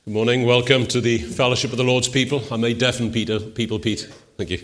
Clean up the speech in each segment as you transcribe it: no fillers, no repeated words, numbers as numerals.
Good morning. Welcome to the Fellowship of the Lord's People. I may deafen people, Pete. Thank you.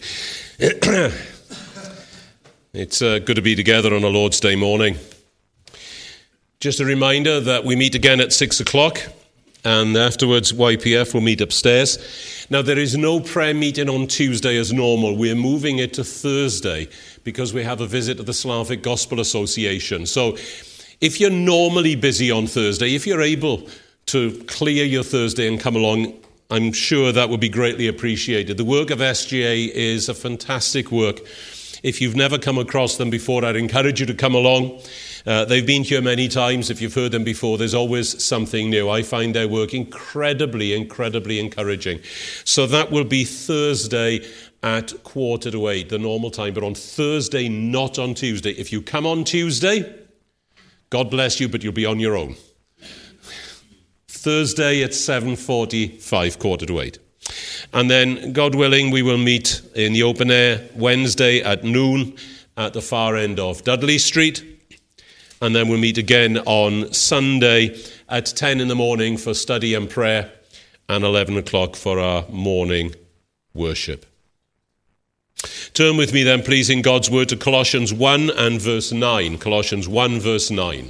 It's good to be together on a Lord's Day morning. Just a reminder that we meet again at 6 o'clock, and afterwards YPF will meet upstairs. Now, there is no prayer meeting on Tuesday as normal. We're moving it to Thursday because we have a visit of the Slavic Gospel Association. So if you're normally busy on Thursday, if you're able to clear your Thursday and come along, I'm sure that would be greatly appreciated. The work of SGA is a fantastic work. If you've never come across them before, I'd encourage you to come along. They've been here many times. If you've heard them before, there's always something new. I find their work incredibly encouraging. So that will be Thursday at 7:45, the normal time, but on Thursday, not on Tuesday. If you come on Tuesday, God bless you, but you'll be on your own. Thursday at 7:45, 7:45. And then, God willing, we will meet in the open air Wednesday at noon at the far end of Dudley Street. And then we'll meet again on Sunday at 10 in the morning for study and prayer, and 11 o'clock for our morning worship. Turn with me then, please, in God's word to Colossians 1 and verse 9. Colossians 1 verse 9.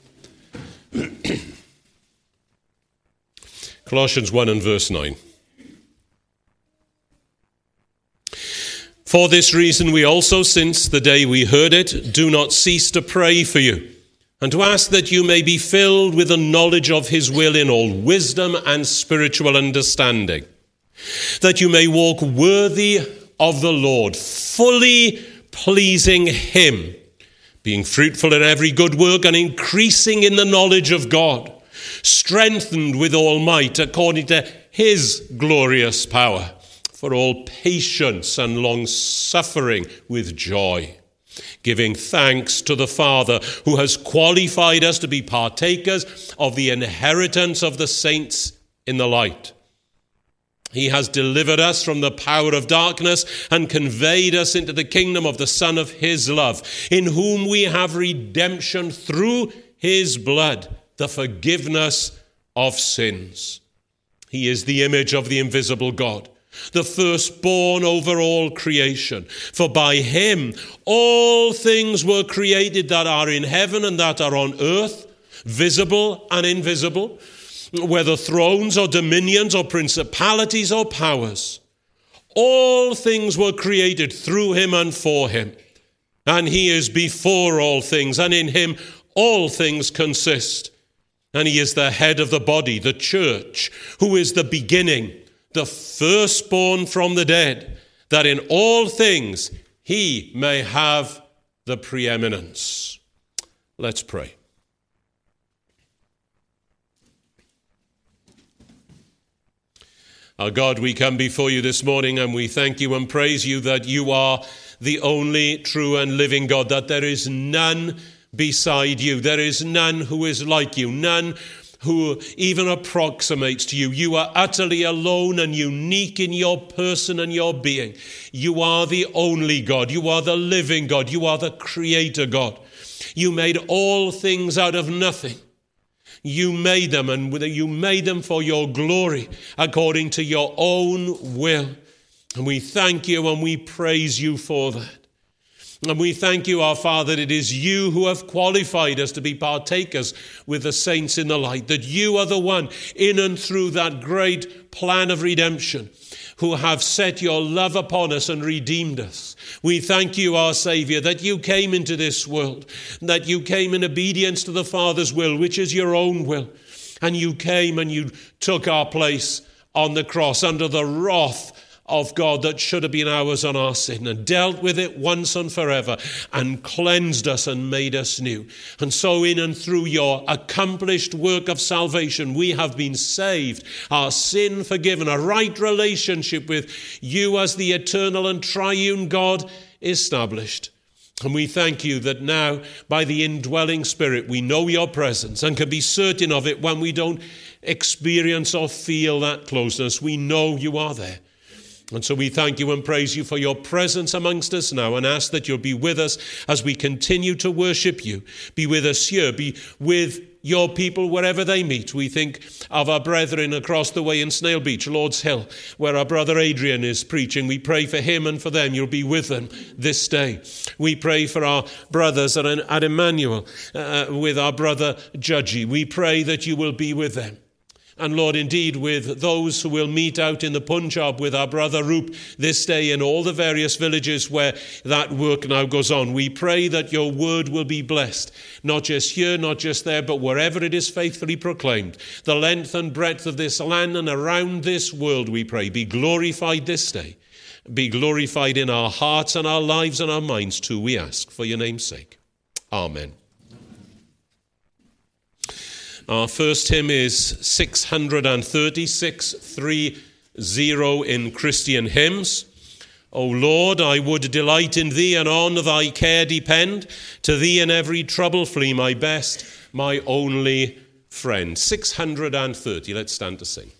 Colossians 1 and verse 9. For this reason we also, since the day we heard it, do not cease to pray for you, and to ask that you may be filled with the knowledge of his will in all wisdom and spiritual understanding, that you may walk worthy of the Lord, fully pleasing him, being fruitful in every good work and increasing in the knowledge of God, strengthened with all might according to his glorious power, for all patience and long-suffering with joy, giving thanks to the Father who has qualified us to be partakers of the inheritance of the saints in the light. He has delivered us from the power of darkness and conveyed us into the kingdom of the Son of his love, in whom we have redemption through his blood, the forgiveness of sins. He is the image of the invisible God, the firstborn over all creation. For by him all things were created that are in heaven and that are on earth, visible and invisible, whether thrones or dominions or principalities or powers. All things were created through him and for him. And he is before all things, and in him all things consist. And he is the head of the body, the church, who is the beginning, the firstborn from the dead, that in all things he may have the preeminence. Let's pray. Our God, we come before you this morning and we thank you and praise you that you are the only true and living God, that there is none beside you. There is none who is like you, none who even approximates to you. You are utterly alone and unique in your person and your being. You are the only God. You are the living God. You are the creator God. You made all things out of nothing. You made them, and you made them for your glory, according to your own will. And we thank you and we praise you for that. And we thank you, our Father, that it is you who have qualified us to be partakers with the saints in the light, that you are the one in and through that great plan of redemption who have set your love upon us and redeemed us. We thank you, our Savior, that you came into this world, that you came in obedience to the Father's will, which is your own will. And you came and you took our place on the cross under the wrath of God that should have been ours on our sin, and dealt with it once and forever, and cleansed us and made us new. And so in and through your accomplished work of salvation, we have been saved, our sin forgiven, a right relationship with you as the eternal and triune God established. And we thank you that now, by the indwelling Spirit, we know your presence and can be certain of it when we don't experience or feel that closeness. We know you are there. And so we thank you and praise you for your presence amongst us now, and ask that you'll be with us as we continue to worship you. Be with us here. Be with your people wherever they meet. We think of our brethren across the way in Snail Beach, Lord's Hill, where our brother Adrian is preaching. We pray for him and for them. You'll be with them this day. We pray for our brothers at Emmanuel with our brother Judgy. We pray that you will be with them. And Lord, indeed, with those who will meet out in the Punjab with our brother Roop this day in all the various villages where that work now goes on, we pray that your word will be blessed, not just here, not just there, but wherever it is faithfully proclaimed. The length and breadth of this land and around this world, we pray, be glorified this day. Be glorified in our hearts and our lives and our minds too, we ask, for your name's sake. Amen. Our first hymn is 630 in Christian Hymns. O Lord, I would delight in thee and on thy care depend. To thee in every trouble flee, my best, my only friend. 630. Let's stand to sing.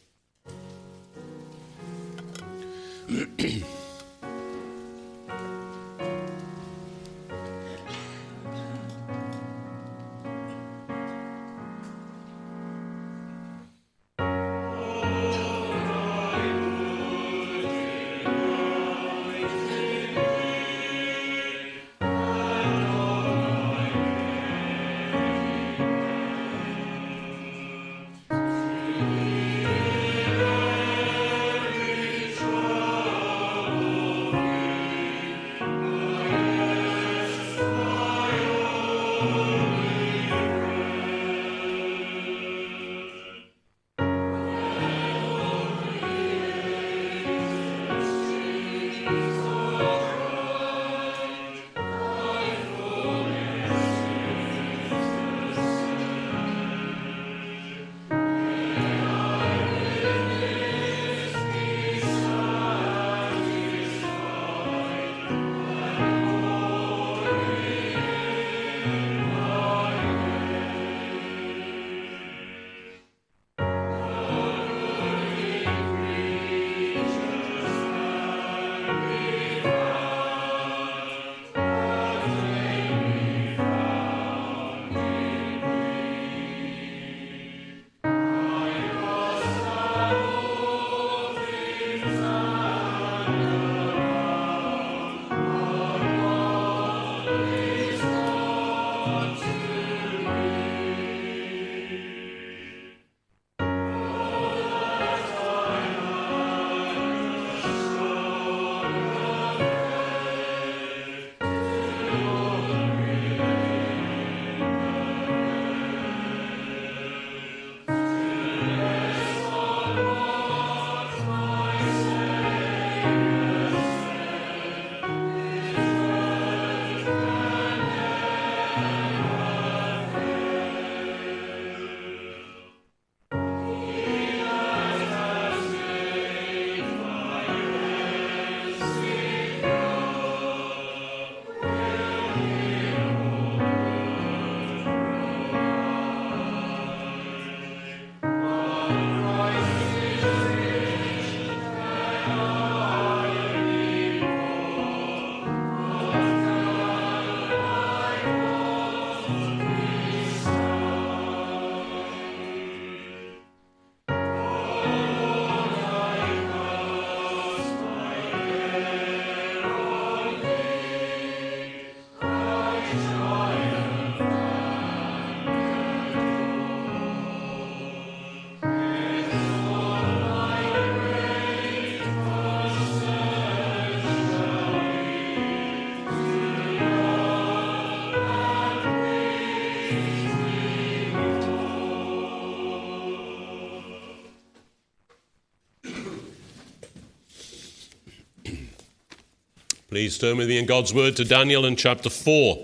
Please turn with me in God's word to Daniel and chapter 4.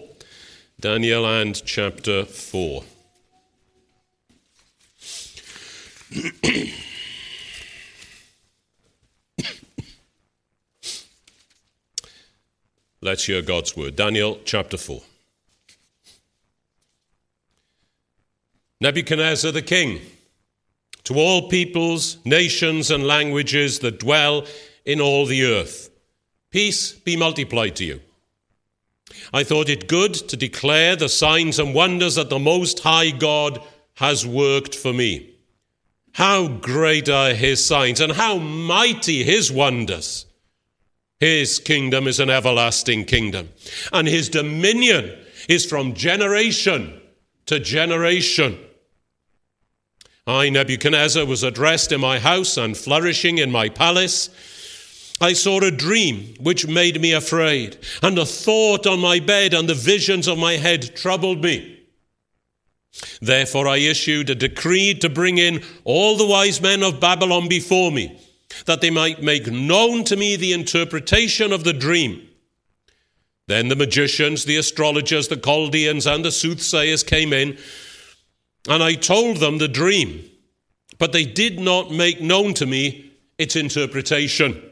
Daniel and chapter 4. Let's hear God's word. Daniel chapter 4. Nebuchadnezzar the king, to all peoples, nations, and languages that dwell in all the earth, peace be multiplied to you. I thought it good to declare the signs and wonders that the Most High God has worked for me. How great are his signs, and how mighty his wonders. His kingdom is an everlasting kingdom, and his dominion is from generation to generation. I, Nebuchadnezzar, was at rest in my house and flourishing in my palace. I saw a dream which made me afraid, and a thought on my bed and the visions of my head troubled me. Therefore I issued a decree to bring in all the wise men of Babylon before me, that they might make known to me the interpretation of the dream. Then the magicians, the astrologers, the Chaldeans, and the soothsayers came in, and I told them the dream, but they did not make known to me its interpretation.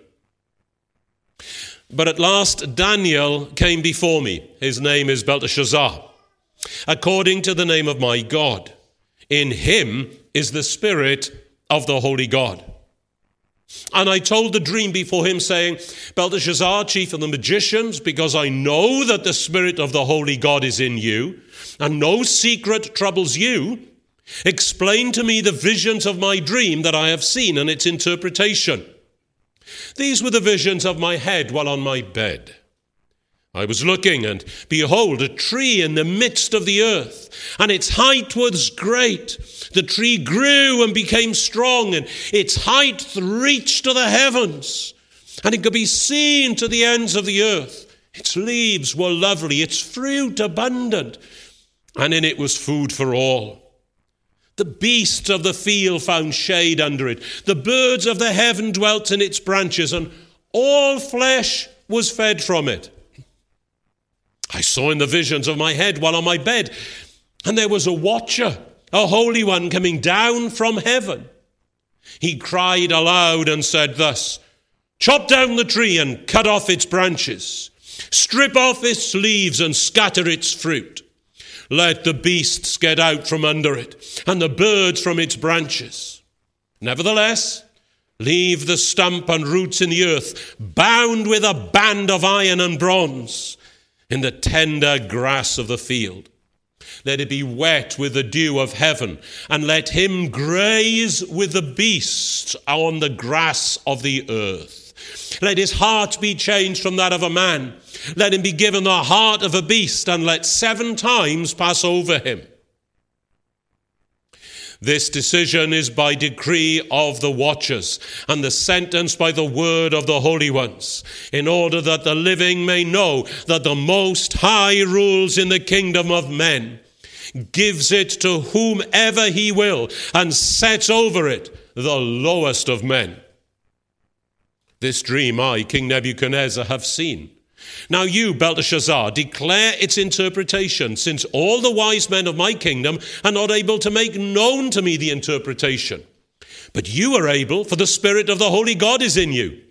But at last Daniel came before me. His name is Belteshazzar, according to the name of my God. In him is the Spirit of the Holy God. And I told the dream before him, saying, Belteshazzar, chief of the magicians, because I know that the Spirit of the Holy God is in you, and no secret troubles you, explain to me the visions of my dream that I have seen and its interpretation. These were the visions of my head while on my bed. I was looking, and behold, a tree in the midst of the earth, and its height was great. The tree grew and became strong, and its height reached to the heavens, and it could be seen to the ends of the earth. Its leaves were lovely, its fruit abundant, and in it was food for all. The beasts of the field found shade under it. The birds of the heaven dwelt in its branches, and all flesh was fed from it. I saw in the visions of my head while on my bed, and there was a watcher, a holy one, coming down from heaven. He cried aloud and said thus, chop down the tree and cut off its branches. Strip off its leaves and scatter its fruit. Let the beasts get out from under it, and the birds from its branches. Nevertheless, leave the stump and roots in the earth, bound with a band of iron and bronze, in the tender grass of the field. Let it be wet with the dew of heaven, and let him graze with the beasts on the grass of the earth. Let his heart be changed from that of a man. Let him be given the heart of a beast, and let 7 times pass over him. This decision is by decree of the watchers, and the sentence by the word of the holy ones, in order that the living may know that the Most High rules in the kingdom of men, gives it to whomever he will, and sets over it the lowest of men. This dream I, King Nebuchadnezzar, have seen. Now you, Belteshazzar, declare its interpretation, since all the wise men of my kingdom are not able to make known to me the interpretation. But you are able, for the Spirit of the Holy God is in you.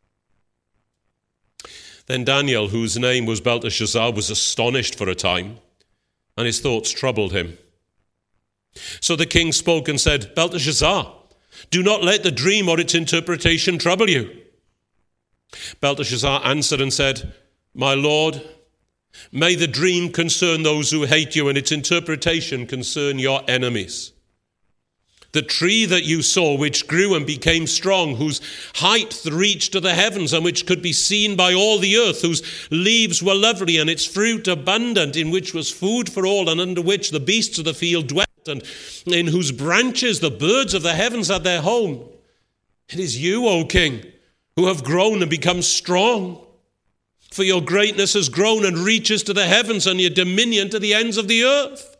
Then Daniel, whose name was Belteshazzar, was astonished for a time, and his thoughts troubled him. So the king spoke and said, Belteshazzar, do not let the dream or its interpretation trouble you. Belteshazzar answered and said, My Lord, may the dream concern those who hate you, and its interpretation concern your enemies. The tree that you saw, which grew and became strong, whose height reached to the heavens, and which could be seen by all the earth, whose leaves were lovely, and its fruit abundant, in which was food for all, and under which the beasts of the field dwelt, and in whose branches the birds of the heavens had their home. It is you, O king, who have grown and become strong. For your greatness has grown and reaches to the heavens, and your dominion to the ends of the earth.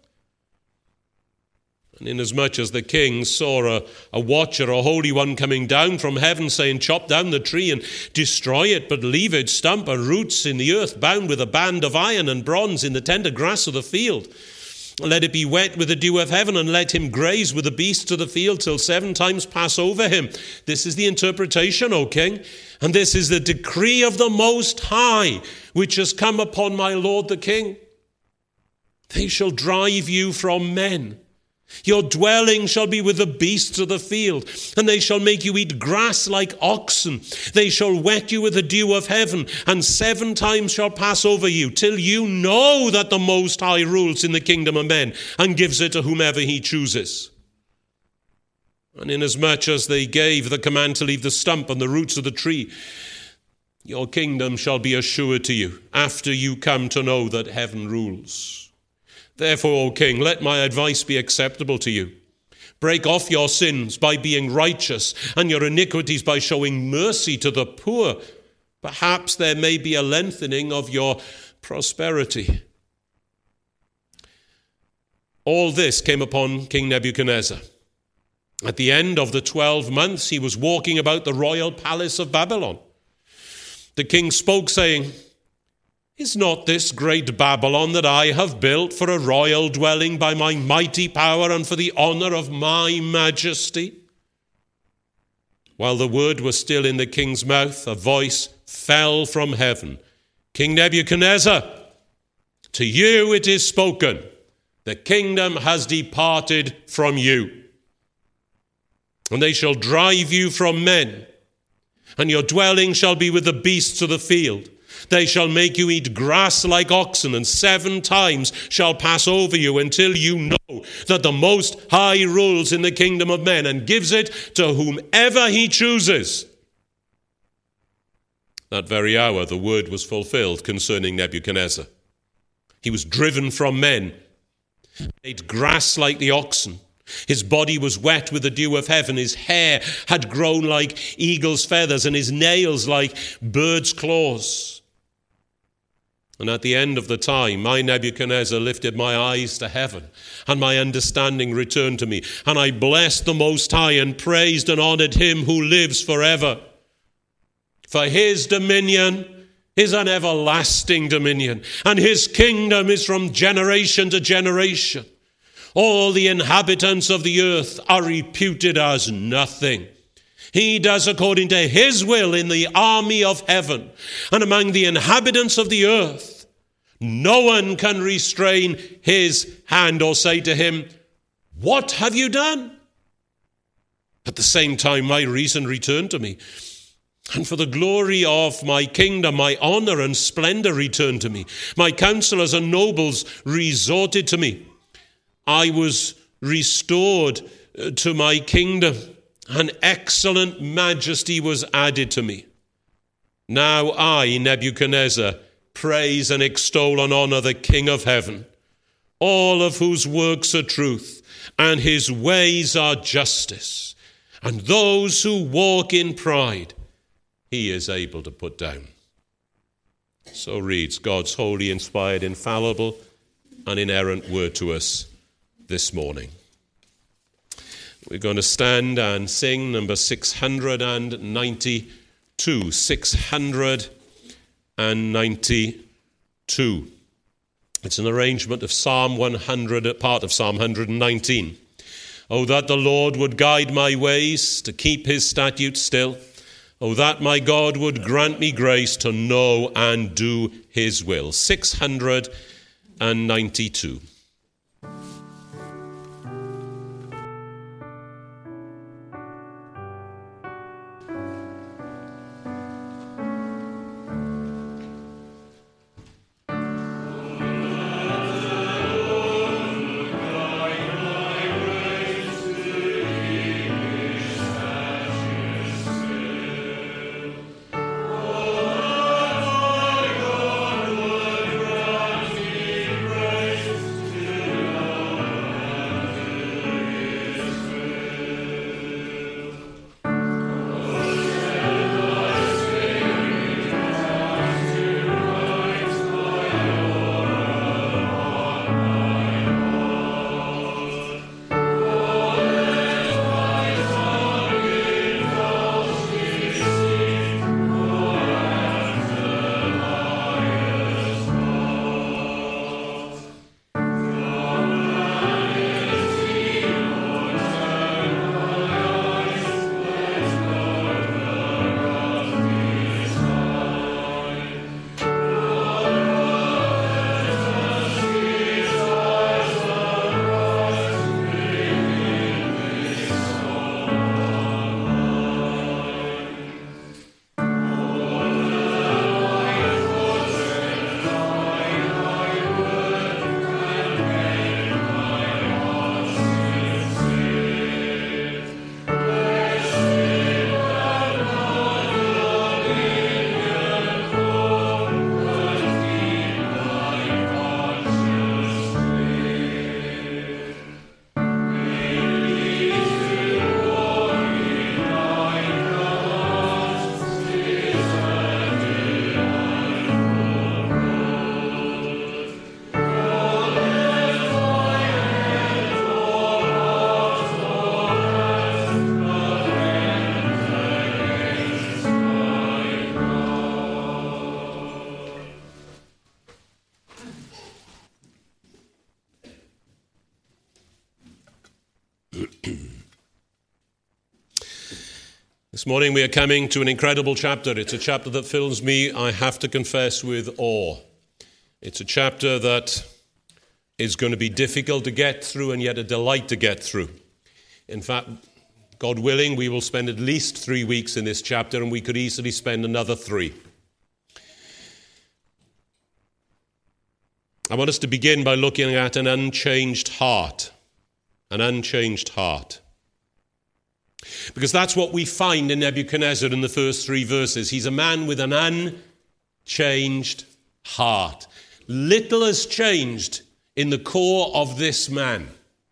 And inasmuch as the king saw a watcher, a holy one, coming down from heaven, saying, chop down the tree and destroy it, but leave its stump and roots in the earth, bound with a band of iron and bronze in the tender grass of the field. Let it be wet with the dew of heaven, and let him graze with the beasts of the field till 7 times pass over him. This is the interpretation, O king, and this is the decree of the Most High, which has come upon my lord the king. They shall drive you from men, Your dwelling shall be with the beasts of the field, and they shall make you eat grass like oxen. They shall wet you with the dew of heaven, and 7 times shall pass over you, till you know that the Most High rules in the kingdom of men, and gives it to whomever he chooses. And inasmuch as they gave the command to leave the stump and the roots of the tree, your kingdom shall be assured to you, after you come to know that heaven rules. Therefore, O king, let my advice be acceptable to you. Break off your sins by being righteous, and your iniquities by showing mercy to the poor. Perhaps there may be a lengthening of your prosperity. All this came upon King Nebuchadnezzar. At the end of the 12 months, he was walking about the royal palace of Babylon. The king spoke, saying, "Is not this great Babylon that I have built for a royal dwelling by my mighty power and for the honor of my majesty?" While the word was still in the king's mouth, a voice fell from heaven. "King Nebuchadnezzar, to you it is spoken, the kingdom has departed from you. And they shall drive you from men, and your dwelling shall be with the beasts of the field. They shall make you eat grass like oxen, and 7 times shall pass over you, until you know that the Most High rules in the kingdom of men, and gives it to whomever he chooses." That very hour the word was fulfilled concerning Nebuchadnezzar. He was driven from men, ate grass like the oxen. His body was wet with the dew of heaven. His hair had grown like eagle's feathers, and his nails like bird's claws. And at the end of the time, I, Nebuchadnezzar, lifted my eyes to heaven, and my understanding returned to me. And I blessed the Most High, and praised and honored him who lives forever. For his dominion is an everlasting dominion, and his kingdom is from generation to generation. All the inhabitants of the earth are reputed as nothing. He does according to his will in the army of heaven, and among the inhabitants of the earth. No one can restrain his hand or say to him, "What have you done?" At the same time, my reason returned to me, and for the glory of my kingdom, my honor and splendor returned to me. My counselors and nobles resorted to me. I was restored to my kingdom, and excellent majesty was added to me. Now I, Nebuchadnezzar, praise and extol and honor the King of heaven, all of whose works are truth, and his ways are justice. And those who walk in pride, he is able to put down. So reads God's holy, inspired, infallible, and inerrant word to us this morning. We're going to stand and sing number 692. 692. It's an arrangement of Psalm 100, part of Psalm 119. Oh, that the Lord would guide my ways, to keep his statutes still. Oh, that my God would grant me grace to know and do his will. 692. This morning we are coming to an incredible chapter. It's a chapter that fills me, I have to confess, with awe. It's a chapter that is going to be difficult to get through and yet a delight to get through. In fact, God willing, we will spend at least 3 weeks in this chapter, and we could easily spend another 3. I want us to begin by looking at an unchanged heart. An unchanged heart. Because that's what we find in Nebuchadnezzar in the first 3 verses. He's a man with an unchanged heart. Little has changed in the core of this man.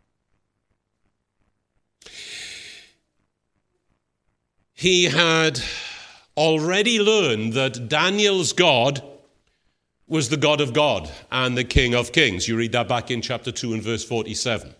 He had already learned that Daniel's God was the God of God and the King of Kings. You read that back in chapter 2 and verse 47.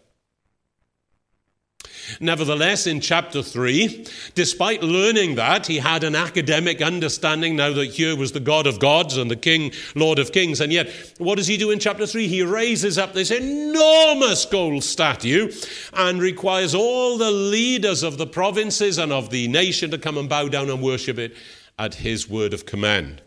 Nevertheless, in chapter 3, despite learning that, he had an academic understanding now that here was the God of gods and the King, Lord of kings. And yet, what does he do in chapter 3? He raises up this enormous gold statue and requires all the leaders of the provinces and of the nation to come and bow down and worship it at his word of command.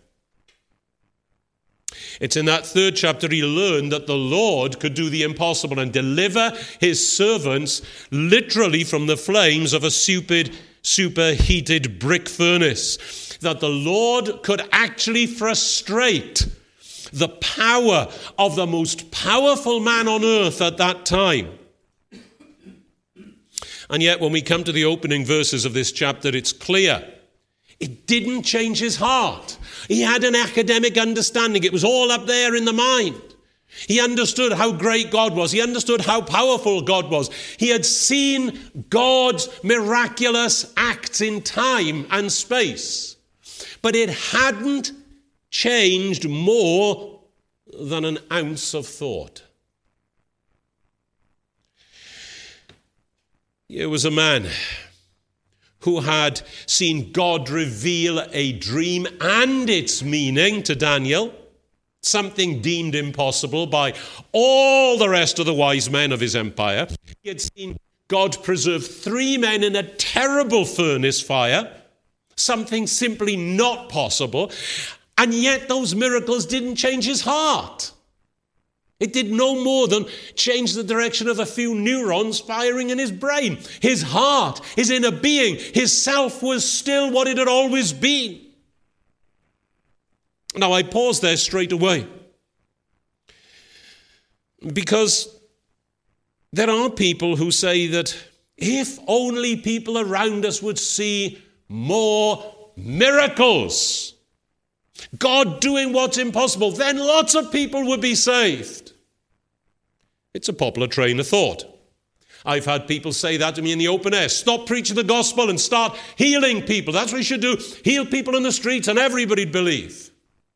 It's in that 3rd chapter he learned that the Lord could do the impossible and deliver his servants literally from the flames of a superheated brick furnace. That the Lord could actually frustrate the power of the most powerful man on earth at that time. And yet when we come to the opening verses of this chapter, it's clear it didn't change his heart. He had an academic understanding. It was all up there in the mind. He understood how great God was. He understood how powerful God was. He had seen God's miraculous acts in time and space. But it hadn't changed more than an ounce of thought. Here was a man who had seen God reveal a dream and its meaning to Daniel, something deemed impossible by all the rest of the wise men of his empire. He had seen God preserve 3 men in a terrible furnace fire, something simply not possible, and yet those miracles didn't change his heart. It did no more than change the direction of a few neurons firing in his brain. His heart, his inner being, his self was still what it had always been. Now I pause there straight away, because there are people who say that if only people around us would see more miracles, God doing what's impossible, then lots of people would be saved. It's a popular train of thought. I've had people say that to me in the open air. Stop preaching the gospel and start healing people. That's what you should do. Heal people in the streets and everybody'd believe.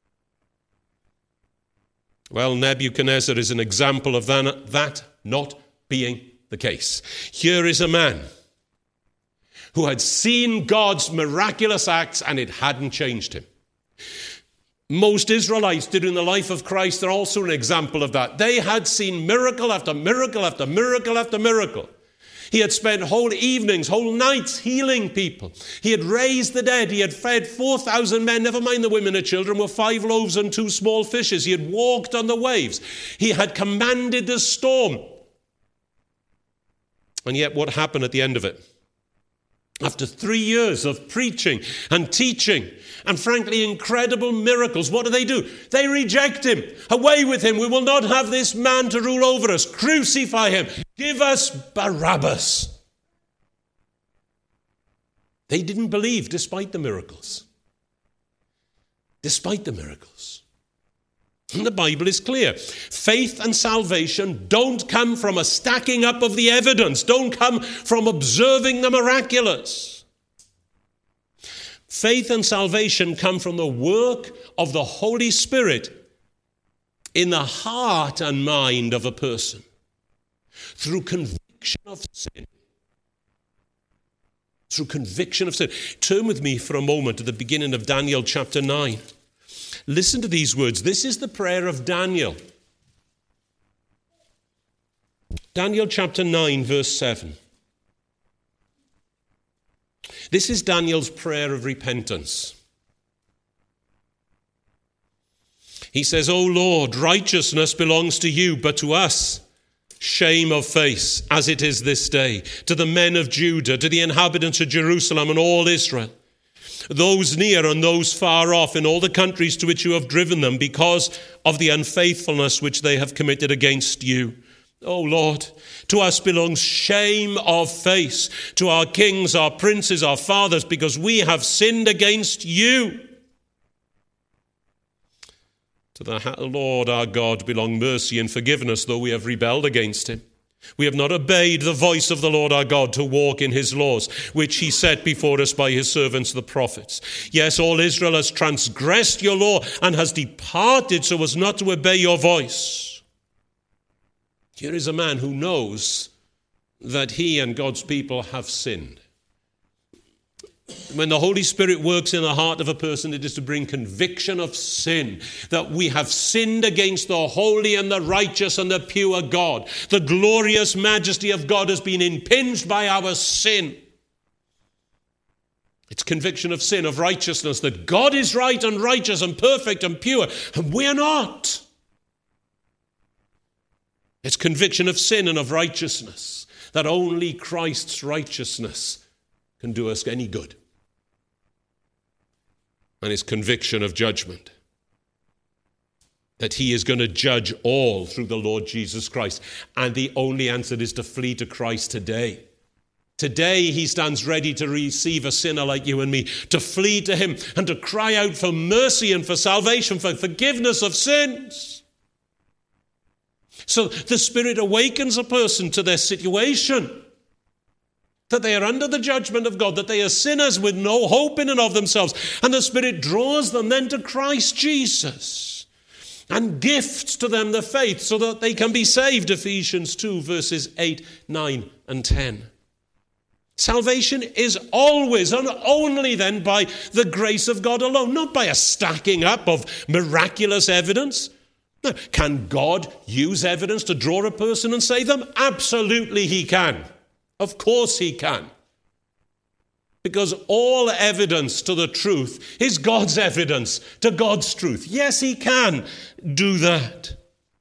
Well, Nebuchadnezzar is an example of that not being the case. Here is a man who had seen God's miraculous acts and it hadn't changed him. Most Israelites did in the life of Christ are also an example of that. They had seen miracle after miracle after miracle after miracle. He had spent whole evenings, whole nights healing people. He had raised the dead. He had fed 4,000 men, never mind the women and children, with 5 loaves and 2 small fishes. He had walked on the waves. He had commanded the storm. And yet what happened at the end of it? After 3 years of preaching and teaching and frankly incredible miracles, what do? They reject him. Away with him. We will not have this man to rule over us. Crucify him. Give us Barabbas. They didn't believe despite the miracles. Despite the miracles. And the Bible is clear. Faith and salvation don't come from a stacking up of the evidence, don't come from observing the miraculous. Faith and salvation come from the work of the Holy Spirit in the heart and mind of a person through conviction of sin. Through conviction of sin. Turn with me for a moment to the beginning of Daniel chapter 9. Listen to these words. This is the prayer of Daniel. Daniel chapter 9, verse 7. This is Daniel's prayer of repentance. He says, O Lord, righteousness belongs to you, but to us shame of face, as it is this day, to the men of Judah, to the inhabitants of Jerusalem and all Israel, those near and those far off, in all the countries to which you have driven them, because of the unfaithfulness which they have committed against you. O Lord, to us belongs shame of face, to our kings, our princes, our fathers, because we have sinned against you. To the Lord our God belong mercy and forgiveness, though we have rebelled against him. We have not obeyed the voice of the Lord our God to walk in his laws, which he set before us by his servants the prophets. Yes, all Israel has transgressed your law and has departed so as not to obey your voice. Here is a man who knows that he and God's people have sinned. When the Holy Spirit works in the heart of a person, it is to bring conviction of sin, that we have sinned against the holy and the righteous and the pure God. The glorious majesty of God has been impinged by our sin. It's conviction of sin, of righteousness, that God is right and righteous and perfect and pure, and we are not. It's conviction of sin and of righteousness, that only Christ's righteousness can do us any good. And his conviction of judgment, that he is going to judge all through the Lord Jesus Christ. And the only answer is to flee to Christ today. Today he stands ready to receive a sinner like you and me, to flee to him and to cry out for mercy and for salvation, for forgiveness of sins. So the Spirit awakens a person to their situation, that they are under the judgment of God, that they are sinners with no hope in and of themselves. And the Spirit draws them then to Christ Jesus and gifts to them the faith so that they can be saved. Ephesians 2 verses 8, 9 and 10. Salvation is always and only then by the grace of God alone, not by a stacking up of miraculous evidence. Now, can God use evidence to draw a person and save them? Absolutely he can. Of course he can. Because all evidence to the truth is God's evidence to God's truth. Yes, he can do that.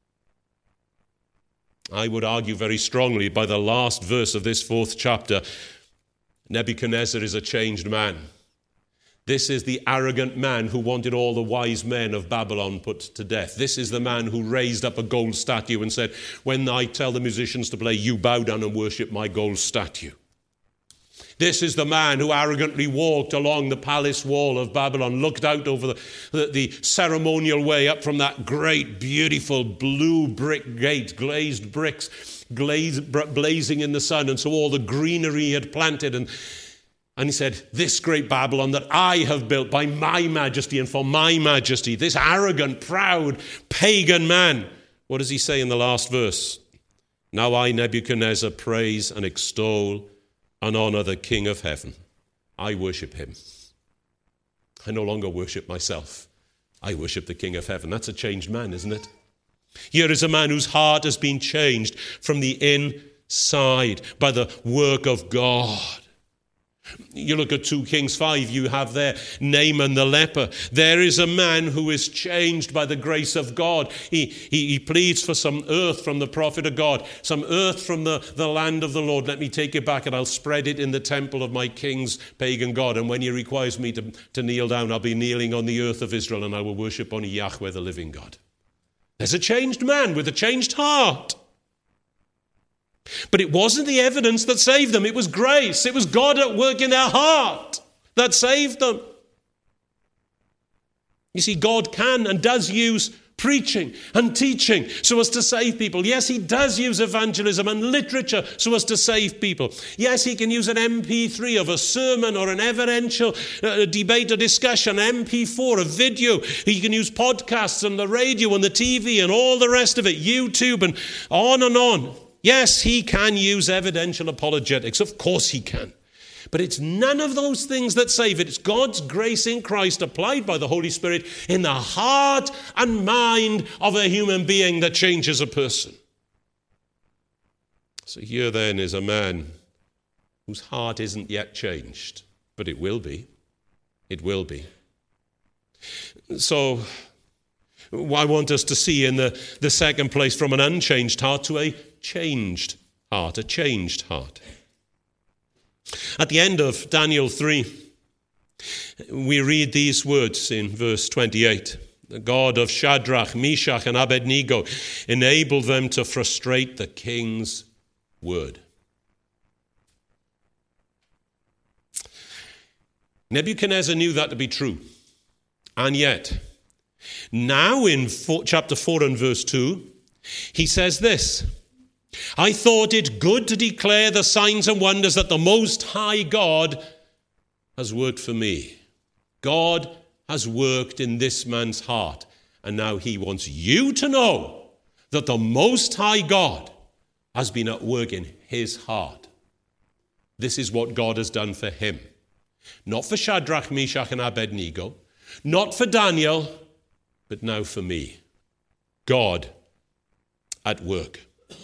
I would argue very strongly by the last verse of this 4th chapter, Nebuchadnezzar is a changed man. This is the arrogant man who wanted all the wise men of Babylon put to death. This is the man who raised up a gold statue and said, when I tell the musicians to play, you bow down and worship my gold statue. This is the man who arrogantly walked along the palace wall of Babylon, looked out over the ceremonial way up from that great, beautiful blue brick gate, glazed bricks, blazing in the sun, and so all the greenery he had planted. And he said, this great Babylon that I have built by my majesty and for my majesty, this arrogant, proud, pagan man. What does he say in the last verse? Now I, Nebuchadnezzar, praise and extol and honor the King of heaven. I worship him. I no longer worship myself. I worship the King of heaven. That's a changed man, isn't it? Here is a man whose heart has been changed from the inside by the work of God. You look at 2 Kings 5, you have there Naaman the leper. There is a man who is changed by the grace of God. He pleads for some earth from the prophet of God, some earth from the land of the Lord. Let me take it back and I'll spread it in the temple of my king's pagan God. And when he requires me to kneel down, I'll be kneeling on the earth of Israel and I will worship only Yahweh, the living God. There's a changed man with a changed heart. But it wasn't the evidence that saved them. It was grace. It was God at work in their heart that saved them. You see, God can and does use preaching and teaching so as to save people. Yes, he does use evangelism and literature so as to save people. Yes, he can use an MP3 of a sermon or an evidential debate or discussion, MP4, a video. He can use podcasts and the radio and the TV and all the rest of it, YouTube and on and on. Yes, he can use evidential apologetics. Of course he can. But it's none of those things that save it. It's God's grace in Christ applied by the Holy Spirit in the heart and mind of a human being that changes a person. So here then is a man whose heart isn't yet changed. but it will be. It will be. So I want us to see in the second place from an unchanged heart to a changed heart, a changed heart. At the end of Daniel 3, we read these words in verse 28. The God of Shadrach, Meshach, and Abednego enabled them to frustrate the king's word. Nebuchadnezzar knew that to be true. And yet, now in chapter 4 and verse 2, he says this, I thought it good to declare the signs and wonders that the Most High God has worked for me. God has worked in this man's heart. And now he wants you to know that the Most High God has been at work in his heart. This is what God has done for him. Not for Shadrach, Meshach, and Abednego. Not for Daniel, but now for me. God at work.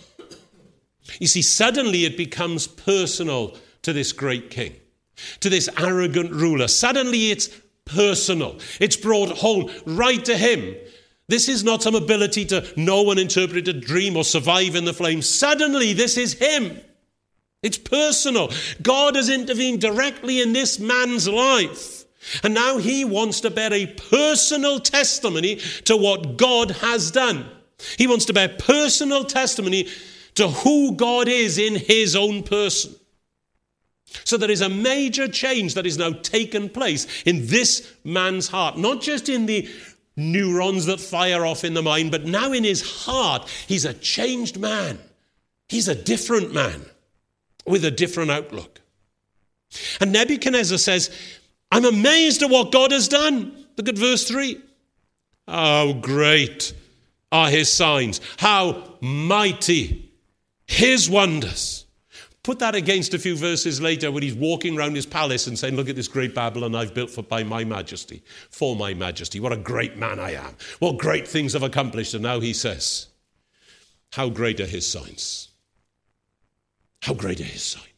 You see, suddenly it becomes personal to this great king, to this arrogant ruler. Suddenly it's personal. It's brought home right to him. This is not some ability to know and interpret a dream or survive in the flames. Suddenly this is him. It's personal. God has intervened directly in this man's life. And now he wants to bear a personal testimony to what God has done. He wants to bear personal testimony to who God is in his own person. So there is a major change that is now taken place in this man's heart. Not just in the neurons that fire off in the mind, but now in his heart. He's a changed man. He's a different man with a different outlook. And Nebuchadnezzar says, I'm amazed at what God has done. Look at verse 3. How great are his signs. How mighty his wonders. Put that against a few verses later when he's walking around his palace and saying, look at this great Babylon I've built by my majesty, for my majesty. What a great man I am. What great things I've accomplished. And now he says, how great are his signs. How great are his signs.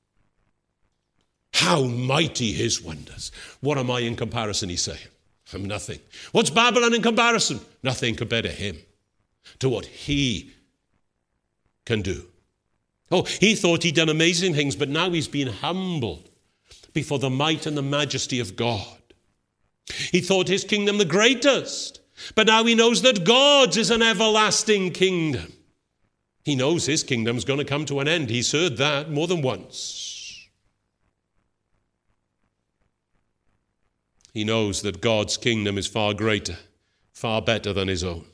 How mighty his wonders. What am I in comparison, he's saying? I'm nothing. What's Babylon in comparison? Nothing compared to him, to what he can do. Oh, he thought he'd done amazing things, but now he's been humbled before the might and the majesty of God. He thought his kingdom the greatest, but now he knows that God's is an everlasting kingdom. He knows his kingdom's going to come to an end. He's heard that more than once. He knows that God's kingdom is far greater, far better than his own.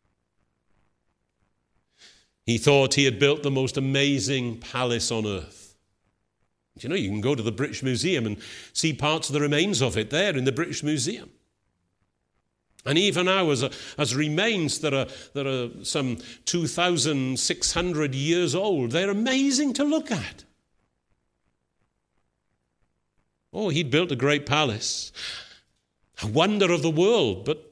He thought he had built the most amazing palace on earth. You know, you can go to the British Museum and see parts of the remains of it there in the British Museum. And even now, as remains that are some 2,600 years old, they're amazing to look at. Oh, he'd built a great palace, a wonder of the world, but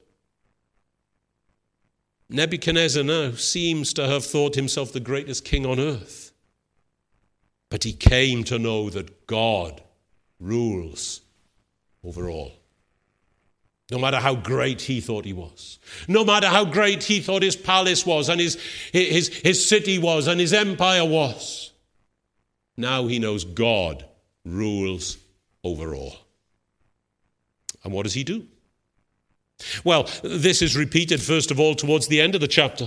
Nebuchadnezzar now seems to have thought himself the greatest king on earth. But he came to know that God rules over all. No matter how great he thought he was, no matter how great he thought his palace was and his city was and his empire was, now he knows God rules over all. And what does he do? Well, this is repeated, first of all, towards the end of the chapter.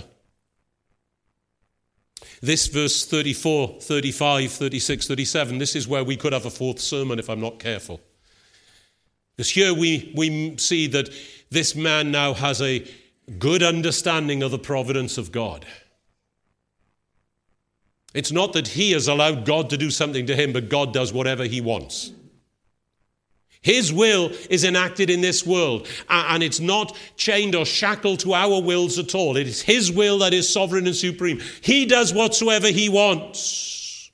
This verse 34, 35, 36, 37, this is where we could have a fourth sermon if I'm not careful. Because here we see that this man now has a good understanding of the providence of God. It's not that he has allowed God to do something to him, but God does whatever he wants. His will is enacted in this world, and it's not chained or shackled to our wills at all. It is his will that is sovereign and supreme. He does whatsoever he wants.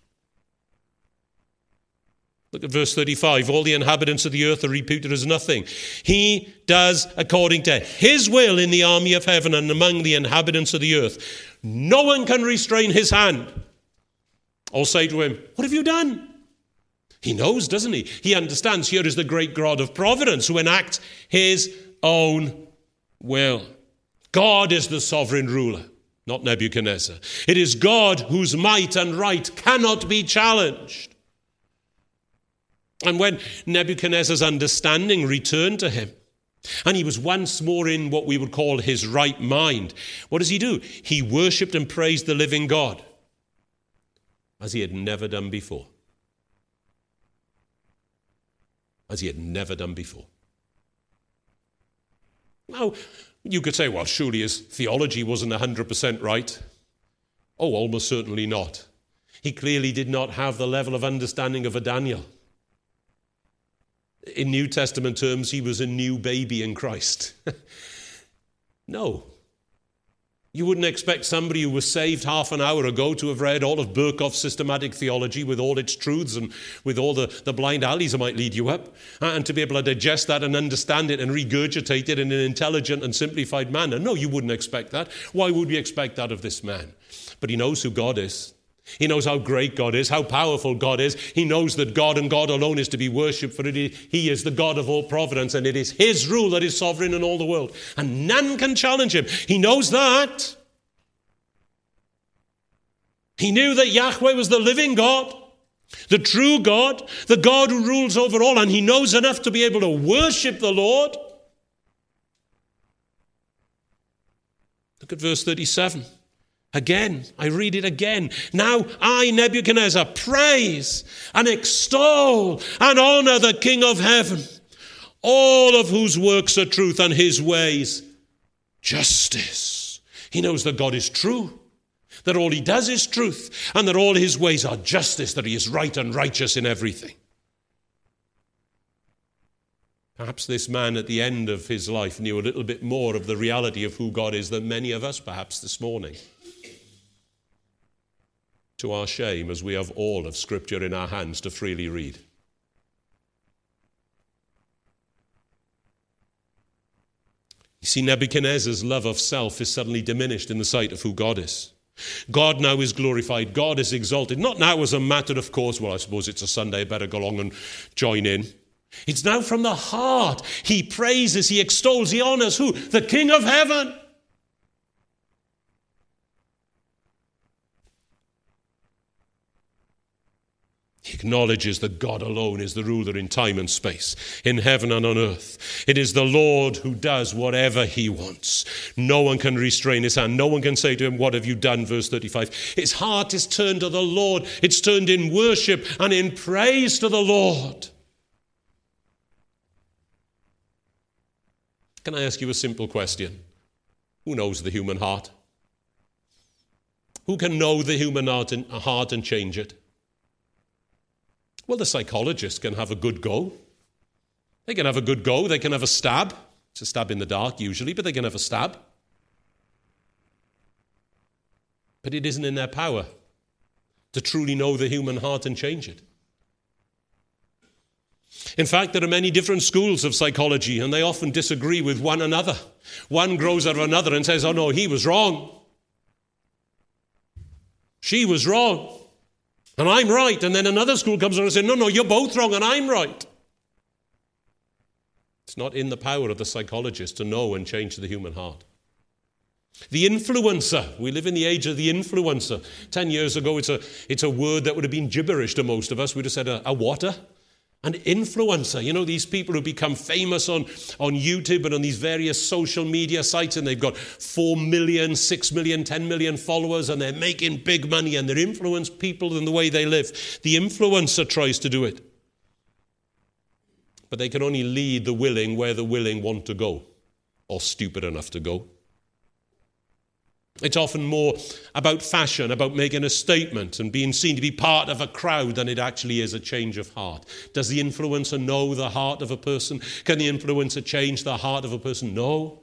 Look at verse 35. All the inhabitants of the earth are reputed as nothing. He does according to his will in the army of heaven and among the inhabitants of the earth. No one can restrain his hand or say to him, what have you done? He knows, doesn't he? He understands here is the great God of providence who enacts his own will. God is the sovereign ruler, not Nebuchadnezzar. It is God whose might and right cannot be challenged. And when Nebuchadnezzar's understanding returned to him, and he was once more in what we would call his right mind, what does he do? He worshipped and praised the living God as he had never done before. As he had never done before. Now, you could say, well, surely his theology wasn't 100% right. Oh, almost certainly not. He clearly did not have the level of understanding of a Daniel. In New Testament terms, he was a new baby in Christ. No. You wouldn't expect somebody who was saved half an hour ago to have read all of Berkhoff's systematic theology with all its truths and with all the blind alleys it might lead you up, and to be able to digest that and understand it and regurgitate it in an intelligent and simplified manner. No, you wouldn't expect that. Why would we expect that of this man? But he knows who God is. He knows how great God is, how powerful God is. He knows that God and God alone is to be worshipped, for he is the God of all providence, and it is his rule that is sovereign in all the world. And none can challenge him. He knows that. He knew that Yahweh was the living God, the true God, the God who rules over all, and he knows enough to be able to worship the Lord. Look at verse 37. Again, I read it again. Now I, Nebuchadnezzar, praise and extol and honor the King of heaven, all of whose works are truth and his ways justice. He knows that God is true, that all he does is truth, and that all his ways are justice, that he is right and righteous in everything. Perhaps this man at the end of his life knew a little bit more of the reality of who God is than many of us perhaps this morning. To our shame, as we have all of Scripture in our hands to freely read. You see, Nebuchadnezzar's love of self is suddenly diminished in the sight of who God is. God now is glorified. God is exalted. Not now as a matter of course, well, I suppose it's a Sunday, I better go along and join in. It's now from the heart. He praises, he extols, he honors who? The King of heaven. He acknowledges that God alone is the ruler in time and space, in heaven and on earth. It is the Lord who does whatever he wants. No one can restrain his hand. No one can say to him, what have you done? Verse 35. His heart is turned to the Lord. It's turned in worship and in praise to the Lord. Can I ask you a simple question? Who knows the human heart? Who can know the human heart and change it? Well, the psychologists can have a good go. They can have a good go. They can have a stab. It's a stab in the dark usually, but they can have a stab. But it isn't in their power to truly know the human heart and change it. In fact, there are many different schools of psychology, and they often disagree with one another. One grows out of another and says, oh no, he was wrong. She was wrong. And I'm right. And then another school comes along and says, no, you're both wrong and I'm right. It's not in the power of the psychologist to know and change the human heart. The influencer. We live in the age of the influencer. 10 years ago, it's a word that would have been gibberish to most of us. We'd have said a whatter. An influencer, you know, these people who become famous on YouTube and on these various social media sites, and they've got 4 million, 6 million, 10 million followers, and they're making big money, and they influence people in the way they live. The influencer tries to do it. But they can only lead the willing where the willing want to go, or stupid enough to go. It's often more about fashion, about making a statement and being seen to be part of a crowd than it actually is a change of heart. Does the influencer know the heart of a person? Can the influencer change the heart of a person? No.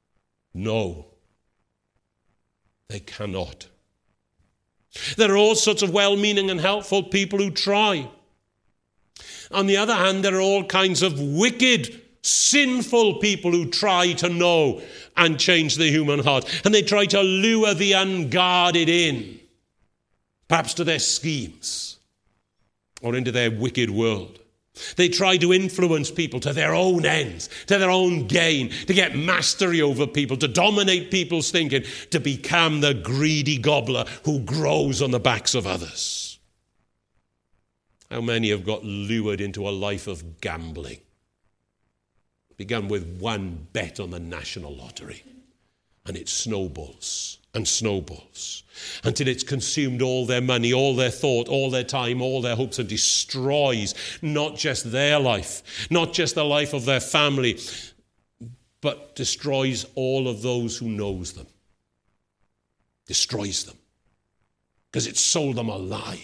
They cannot. There are all sorts of well-meaning and helpful people who try. On the other hand, there are all kinds of wicked, sinful people who try to know and change the human heart. And they try to lure the unguarded in, perhaps to their schemes. or into their wicked world. They try to influence people to their own ends, to their own gain, to get mastery over people, to dominate people's thinking, to become the greedy gobbler who grows on the backs of others. How many have got lured into a life of gambling? Begun with one bet on the national lottery, and it snowballs and snowballs until it's consumed all their money, all their thought, all their time, all their hopes, and destroys not just their life, not just the life of their family, but destroys all of those who knows them. Destroys them. Because it sold them a lie.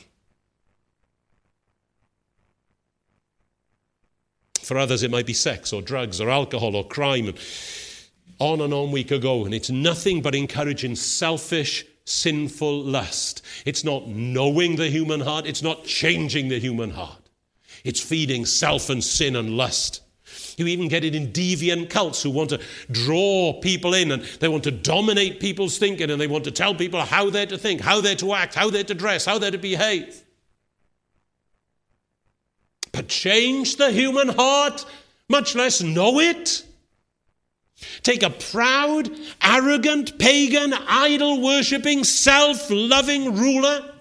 For others, it might be sex or drugs or alcohol or crime, and on we could go. And it's nothing but encouraging selfish, sinful lust. It's not knowing the human heart. It's not changing the human heart. It's feeding self and sin and lust. You even get it in deviant cults who want to draw people in, and they want to dominate people's thinking, and they want to tell people how they're to think, how they're to act, how they're to dress, how they're to behave. But change the human heart, much less know it. Take a proud, arrogant, pagan, idol-worshipping, self-loving ruler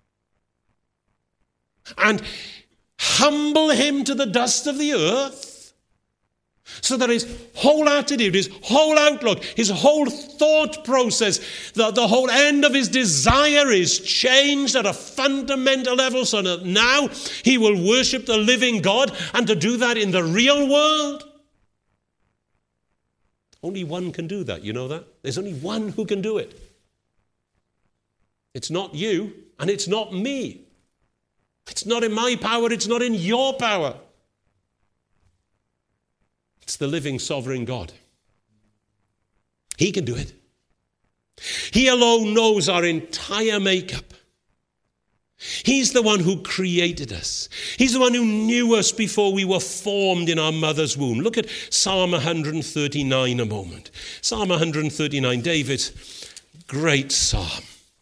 and humble him to the dust of the earth, so that his whole attitude, his whole outlook, his whole thought process, the whole end of his desire is changed at a fundamental level, so that now he will worship the living God, and to do that in the real world. Only one can do that, you know that? There's only one who can do it. It's not you, and it's not me. It's not in my power, it's not in your power. It's the living sovereign God. He can do it. He alone knows our entire makeup. He's the one who created us. He's the one who knew us before we were formed in our mother's womb. Look at Psalm 139 a moment. Psalm 139, David's great psalm.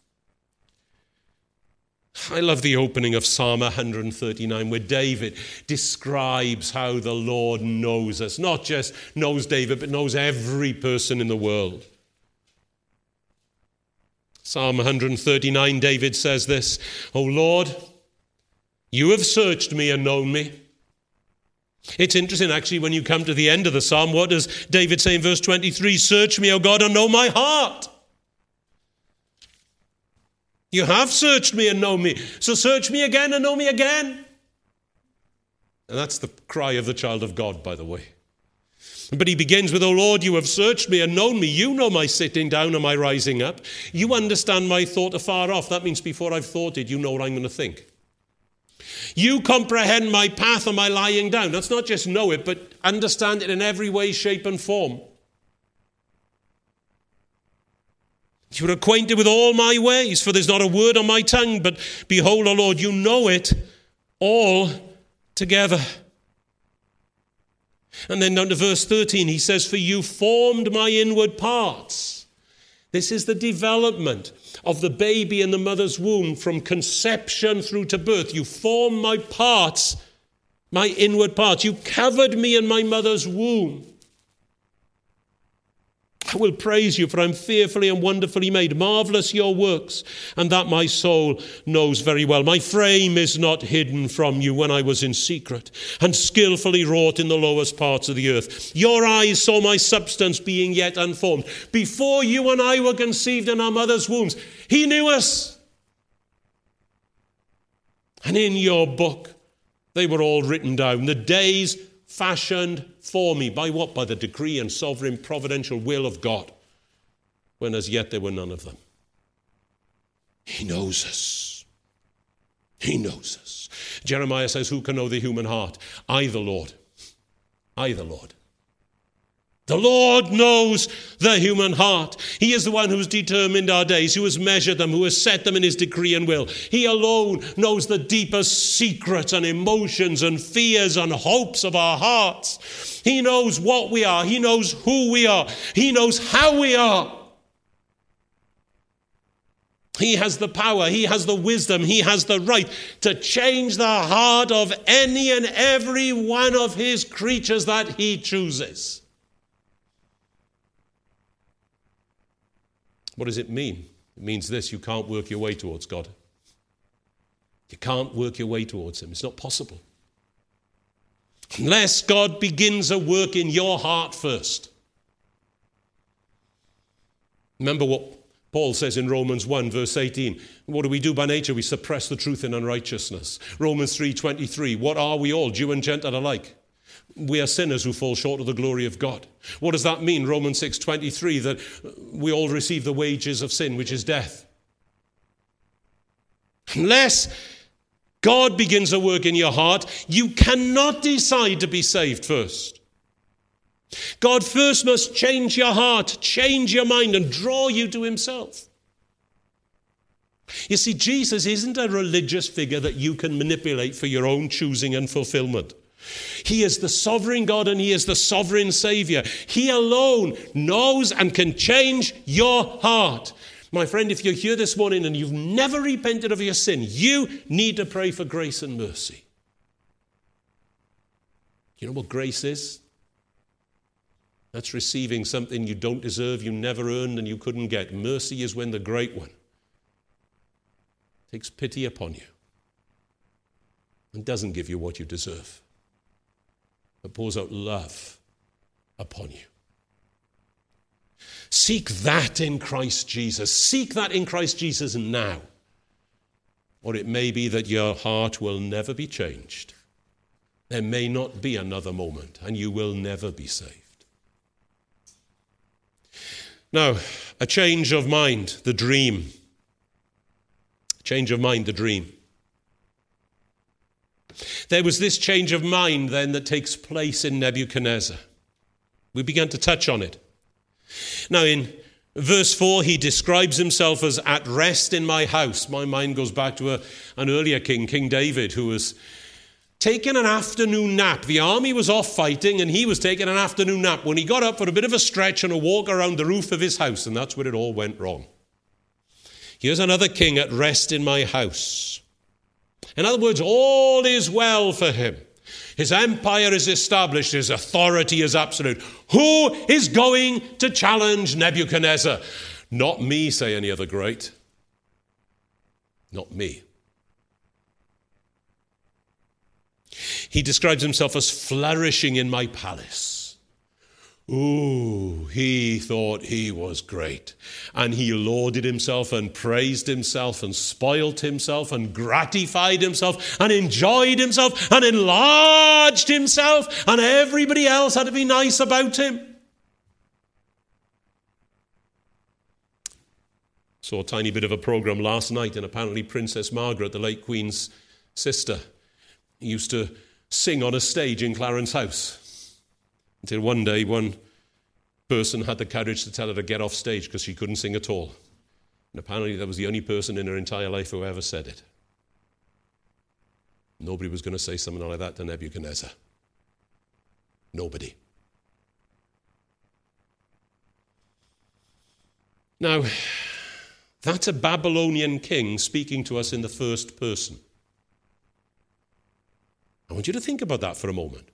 I love the opening of Psalm 139 where David describes how the Lord knows us. Not just knows David, but knows every person in the world. Psalm 139, David says this, "O Lord, you have searched me and known me." It's interesting, actually, when you come to the end of the psalm, what does David say in verse 23? "Search me, O God, and know my heart." You have searched me and known me, so search me again and know me again. And that's the cry of the child of God, by the way. But he begins with, "O Lord, you have searched me and known me. You know my sitting down and my rising up. You understand my thought afar off." That means before I've thought it, you know what I'm going to think. "You comprehend my path and my lying down." That's not just know it, but understand it in every way, shape, and form. "You are acquainted with all my ways, for there's not a word on my tongue. But behold, O Lord, you know it all together." And then down to verse 13, he says, "For you formed my inward parts." This is the development of the baby in the mother's womb from conception through to birth. You formed my parts, my inward parts. You covered me in my mother's womb. I will praise you, for I'm fearfully and wonderfully made. Marvelous your works, and that my soul knows very well. My frame is not hidden from you when I was in secret, and skillfully wrought in the lowest parts of the earth. Your eyes saw my substance being yet unformed. Before you and I were conceived in our mother's wombs, he knew us. And in your book, they were all written down. The days fashioned for me. By what? By the decree and sovereign providential will of God, when as yet there were none of them. He knows us. He knows us. Jeremiah says, "Who can know the human heart? I, the Lord. I, the Lord." The Lord knows the human heart. He is the one who has determined our days, who has measured them, who has set them in his decree and will. He alone knows the deepest secrets and emotions and fears and hopes of our hearts. He knows what we are. He knows who we are. He knows how we are. He has the power, he has the wisdom, he has the right to change the heart of any and every one of his creatures that he chooses. What does it mean? It means this: you can't work your way towards God. You can't work your way towards him. It's not possible. Unless God begins a work in your heart first. Remember what Paul says in Romans 1, verse 18. What do we do by nature? We suppress the truth in unrighteousness. Romans 3:23. What are we all, Jew and Gentile alike? We are sinners who fall short of the glory of God. What does that mean? Romans 6:23, that we all receive the wages of sin, which is death. Unless God begins a work in your heart, you cannot decide to be saved first. God first must change your heart, change your mind, and draw you to himself. You see, Jesus isn't a religious figure that you can manipulate for your own choosing and fulfillment. He is the sovereign God and he is the sovereign Savior. He alone knows and can change your heart. My friend, if you're here this morning and you've never repented of your sin, you need to pray for grace and mercy. You know what grace is? That's receiving something you don't deserve, you never earned, and you couldn't get. Mercy is when the Great One takes pity upon you and doesn't give you what you deserve, but pours out love upon you. Seek that in Christ Jesus. Seek that in Christ Jesus now. Or it may be that your heart will never be changed. There may not be another moment, and you will never be saved. Now, a change of mind, the dream. Change of mind, the dream. There was this change of mind then that takes place in Nebuchadnezzar. We began to touch on it. Now, in verse 4, he describes himself as at rest in my house. My mind goes back to an earlier king, King David, who was taking an afternoon nap. The army was off fighting and he was taking an afternoon nap when he got up for a bit of a stretch and a walk around the roof of his house, and that's where it all went wrong. Here's another king at rest in my house. In other words, all is well for him. His empire is established, his authority is absolute. Who is going to challenge Nebuchadnezzar? Not me, say any other great. Not me. He describes himself as flourishing in my palace. Ooh, he thought he was great. And he lauded himself and praised himself and spoiled himself and gratified himself and enjoyed himself and enlarged himself, and everybody else had to be nice about him. Saw a tiny bit of a program last night, and apparently Princess Margaret, the late Queen's sister, used to sing on a stage in Clarence House. Until one day, one person had the courage to tell her to get off stage because she couldn't sing at all. And apparently that was the only person in her entire life who ever said it. Nobody was going to say something like that to Nebuchadnezzar. Nobody. Now, that's a Babylonian king speaking to us in the first person. I want you to think about that for a moment.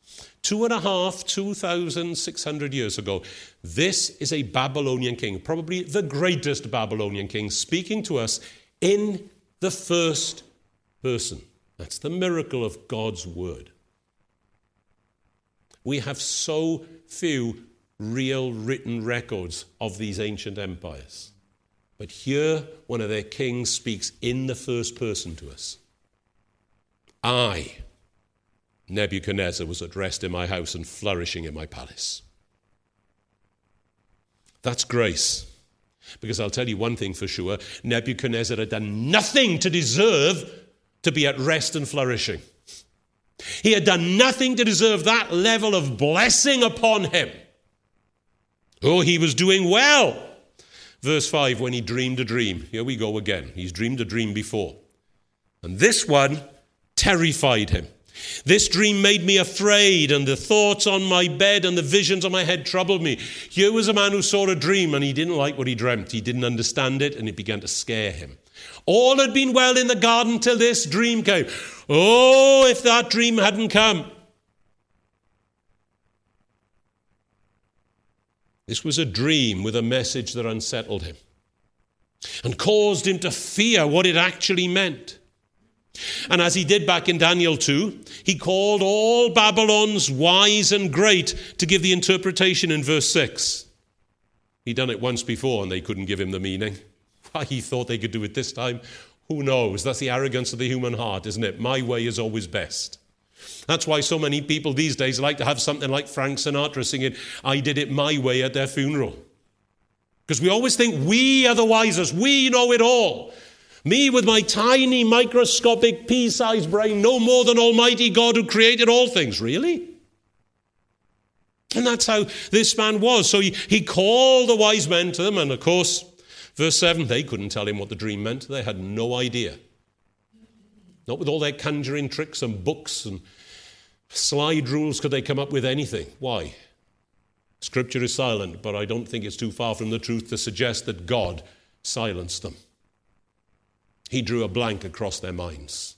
2,600 years ago, this is a Babylonian king, probably the greatest Babylonian king, speaking to us in the first person. That's the miracle of God's word. We have so few real written records of these ancient empires. But here, one of their kings speaks in the first person to us. I, Nebuchadnezzar, was at rest in my house and flourishing in my palace. That's grace. Because I'll tell you one thing for sure, Nebuchadnezzar had done nothing to deserve to be at rest and flourishing. He had done nothing to deserve that level of blessing upon him. Oh, he was doing well. Verse 5, when he dreamed a dream. Here we go again. He's dreamed a dream before. And this one terrified him. This dream made me afraid, and the thoughts on my bed and the visions on my head troubled me. Here was a man who saw a dream, and he didn't like what he dreamt. He didn't understand it, and it began to scare him. All had been well in the garden till this dream came. Oh, if that dream hadn't come. This was a dream with a message that unsettled him and caused him to fear what it actually meant. And as he did back in Daniel 2, he called all Babylon's wise and great to give the interpretation in verse 6. He'd done it once before and they couldn't give him the meaning. Why he thought they could do it this time, who knows? That's the arrogance of the human heart, isn't it? My way is always best. That's why so many people these days like to have something like Frank Sinatra singing, "I did it my way" at their funeral. Because we always think we are the wisest, we know it all. Me with my tiny microscopic pea-sized brain, no more than Almighty God who created all things. Really? And that's how this man was. So he called the wise men to them, and of course, verse 7, they couldn't tell him what the dream meant. They had no idea. Not with all their conjuring tricks and books and slide rules could they come up with anything. Why? Scripture is silent, but I don't think it's too far from the truth to suggest that God silenced them. He drew a blank across their minds.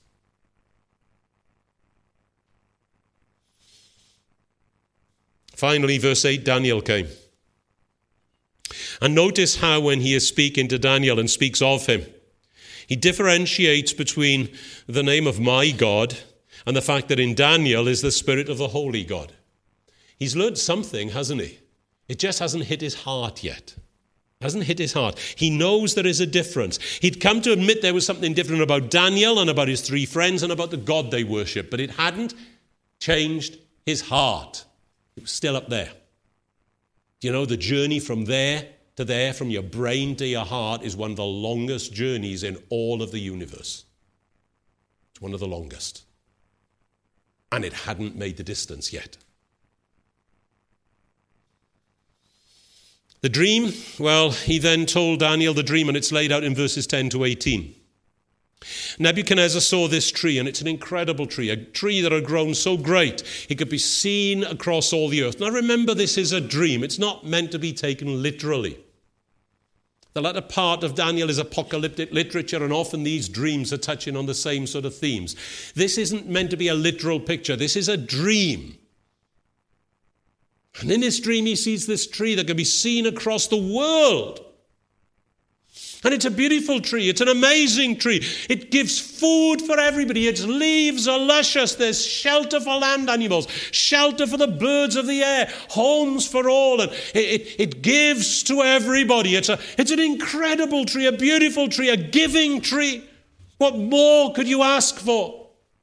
Finally, verse 8, Daniel came. And notice how when he is speaking to Daniel and speaks of him, he differentiates between the name of my God and the fact that in Daniel is the Spirit of the Holy God. He's learned something, hasn't he? It just hasn't hit his heart yet. Hasn't hit his heart. He knows there is a difference. He'd come to admit there was something different about Daniel and about his three friends and about the God they worship, but it hadn't changed his heart. It was still up there. You know, the journey from there to there, from your brain to your heart, is one of the longest journeys in all of the universe. It's one of the longest. And it hadn't made the distance yet. The dream, well, he then told Daniel the dream, and it's laid out in verses 10 to 18. Nebuchadnezzar saw this tree, and it's an incredible tree, a tree that had grown so great it could be seen across all the earth. Now remember, this is a dream. It's not meant to be taken literally. The latter part of Daniel is apocalyptic literature, and often these dreams are touching on the same sort of themes. This isn't meant to be a literal picture. This is a dream. And in this dream, he sees this tree that can be seen across the world. And it's a beautiful tree. It's an amazing tree. It gives food for everybody. Its leaves are luscious. There's shelter for land animals, shelter for the birds of the air, homes for all. And it gives to everybody. It's an incredible tree, a beautiful tree, a giving tree. What more could you ask for?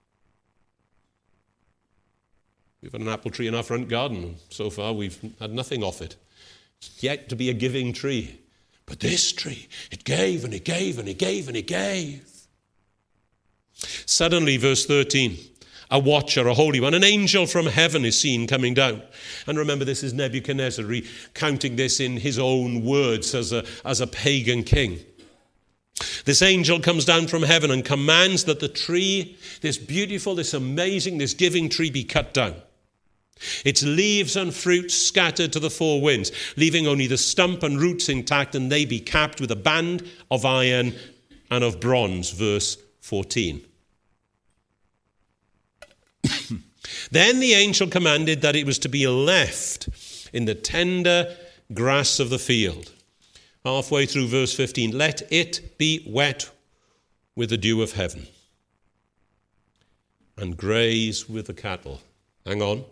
We've had an apple tree in our front garden, and so far we've had nothing off it. It's yet to be a giving tree. But this tree, it gave and it gave and it gave and it gave. Suddenly, verse 13, a watcher, a holy one, an angel from heaven is seen coming down. And remember, this is Nebuchadnezzar recounting this in his own words as a pagan king. This angel comes down from heaven and commands that the tree, this beautiful, this amazing, this giving tree, be cut down. Its leaves and fruit scattered to the four winds, leaving only the stump and roots intact, and they be capped with a band of iron and of bronze. Verse 14. Then the angel commanded that it was to be left in the tender grass of the field. Halfway through verse 15, let it be wet with the dew of heaven and graze with the cattle. Hang on.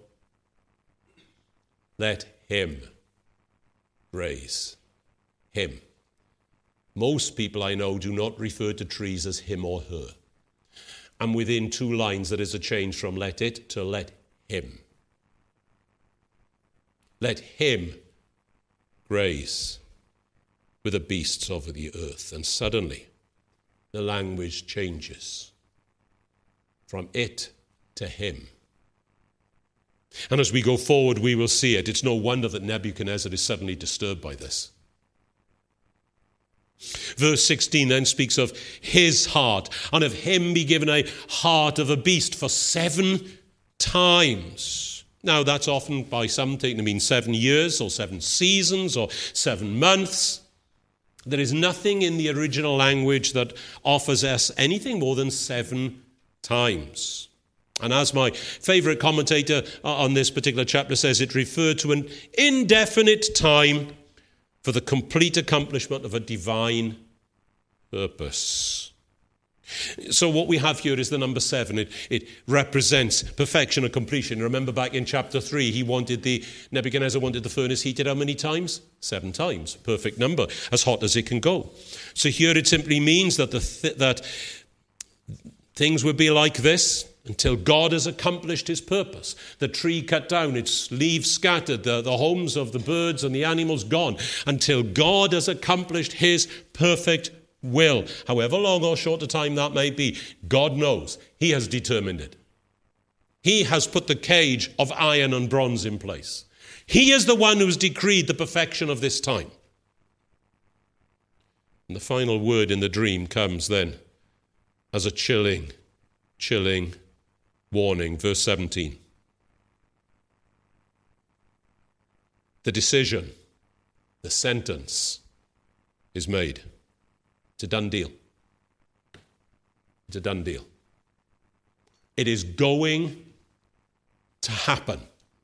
Let him graze. Him. Most people I know do not refer to trees as him or her. And within two lines there is a change from let it to let him. Let him graze with the beasts over the earth. And suddenly the language changes from it to him. And as we go forward, we will see it. It's no wonder that Nebuchadnezzar is suddenly disturbed by this. Verse 16 then speaks of his heart, and of him be given a heart of a beast for 7 times. Now that's often by some taken to mean 7 years or 7 seasons or 7 months. There is nothing in the original language that offers us anything more than 7 times. And as my favorite commentator on this particular chapter says, it referred to an indefinite time for the complete accomplishment of a divine purpose. So what we have here is the number 7. It represents perfection and completion. Remember back in chapter 3, Nebuchadnezzar wanted the furnace heated how many times? 7 times. Perfect number, as hot as it can go. So here it simply means that that things would be like this until God has accomplished his purpose. The tree cut down, its leaves scattered, the homes of the birds and the animals gone, until God has accomplished his perfect will. However long or short a time that may be, God knows. He has determined it. He has put the cage of iron and bronze in place. He is the one who has decreed the perfection of this time. And the final word in the dream comes then as a chilling warning. Verse 17. The decision, the sentence is made. It's a done deal. It's a done deal. It is going to happen.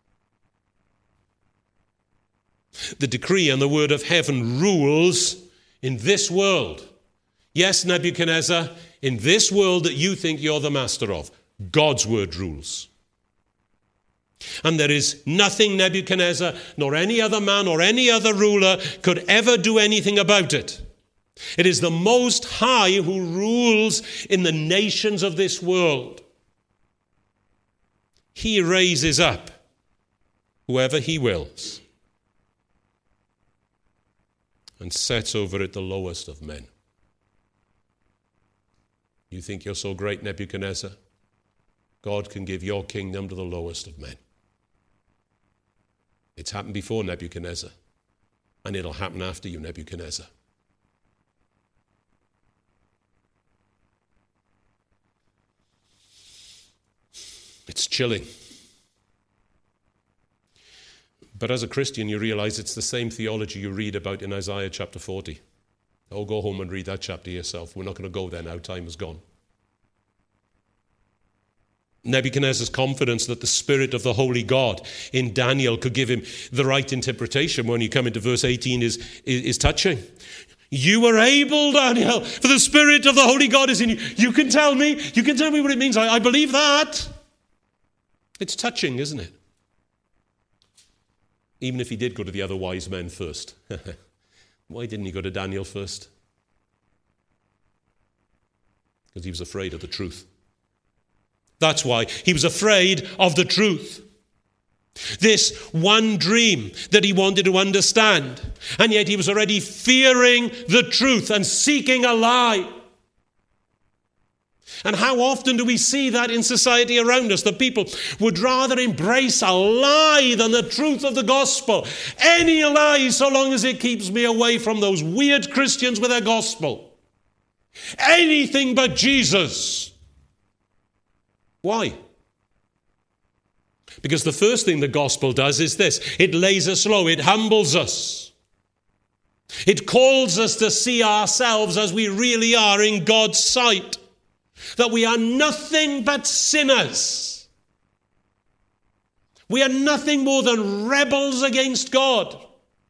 The decree and the word of heaven rules in this world. Yes, Nebuchadnezzar, in this world that you think you're the master of, God's word rules. And there is nothing Nebuchadnezzar, nor any other man or any other ruler could ever do anything about it. It is the Most High who rules in the nations of this world. He raises up whoever he wills and sets over it the lowest of men. You think you're so great, Nebuchadnezzar? God can give your kingdom to the lowest of men. It's happened before, Nebuchadnezzar, and it'll happen after you, Nebuchadnezzar. It's chilling. But as a Christian, you realize it's the same theology you read about in Isaiah chapter 40. Oh, go home and read that chapter yourself. We're not going to go there now. Time is gone. Nebuchadnezzar's confidence that the Spirit of the Holy God in Daniel could give him the right interpretation when you come into verse 18 is touching. You are able, Daniel, for the Spirit of the Holy God is in you. You can tell me what it means. I believe that. It's touching, isn't it? Even if he did go to the other wise men first. Why didn't he go to Daniel first? Because he was afraid of the truth. That's why he was afraid of the truth. This one dream that he wanted to understand, and yet he was already fearing the truth and seeking a lie. And how often do we see that in society around us, that people would rather embrace a lie than the truth of the gospel? Any lie, so long as it keeps me away from those weird Christians with their gospel. Anything but Jesus. Why? Because the first thing the gospel does is this. It lays us low. It humbles us. It calls us to see ourselves as we really are in God's sight. That we are nothing but sinners. We are nothing more than rebels against God.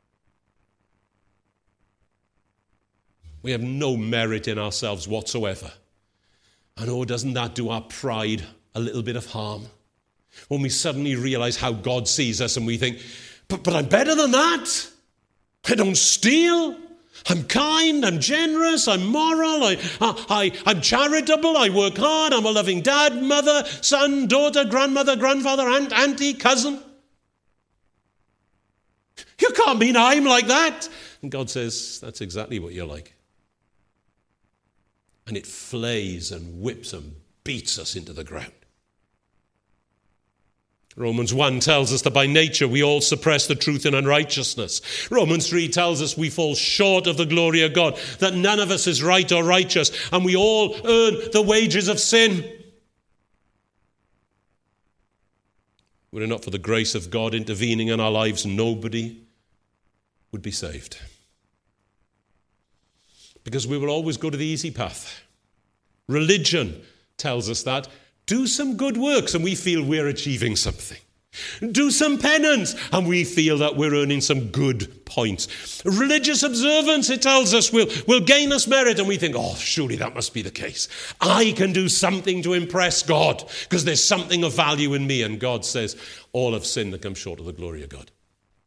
We have no merit in ourselves whatsoever. And oh, doesn't that do our pride a little bit of harm? When we suddenly realize how God sees us and we think, but I'm better than that. I don't steal. I'm kind, I'm generous, I'm moral, I'm charitable, I work hard, I'm a loving dad, mother, son, daughter, grandmother, grandfather, aunt, auntie, cousin. You can't mean I'm like that. And God says, that's exactly what you're like. And it flays and whips and beats us into the ground. Romans 1 tells us that by nature we all suppress the truth in unrighteousness. Romans 3 tells us we fall short of the glory of God, that none of us is right or righteous, and we all earn the wages of sin. Were it not for the grace of God intervening in our lives, nobody would be saved. Because we will always go to the easy path. Religion tells us that. Do some good works and we feel we're achieving something. Do some penance and we feel that we're earning some good points. Religious observance, it tells us, will gain us merit, and we think, oh, surely that must be the case. I can do something to impress God because there's something of value in me. And God says, all have sinned and come short of the glory of God.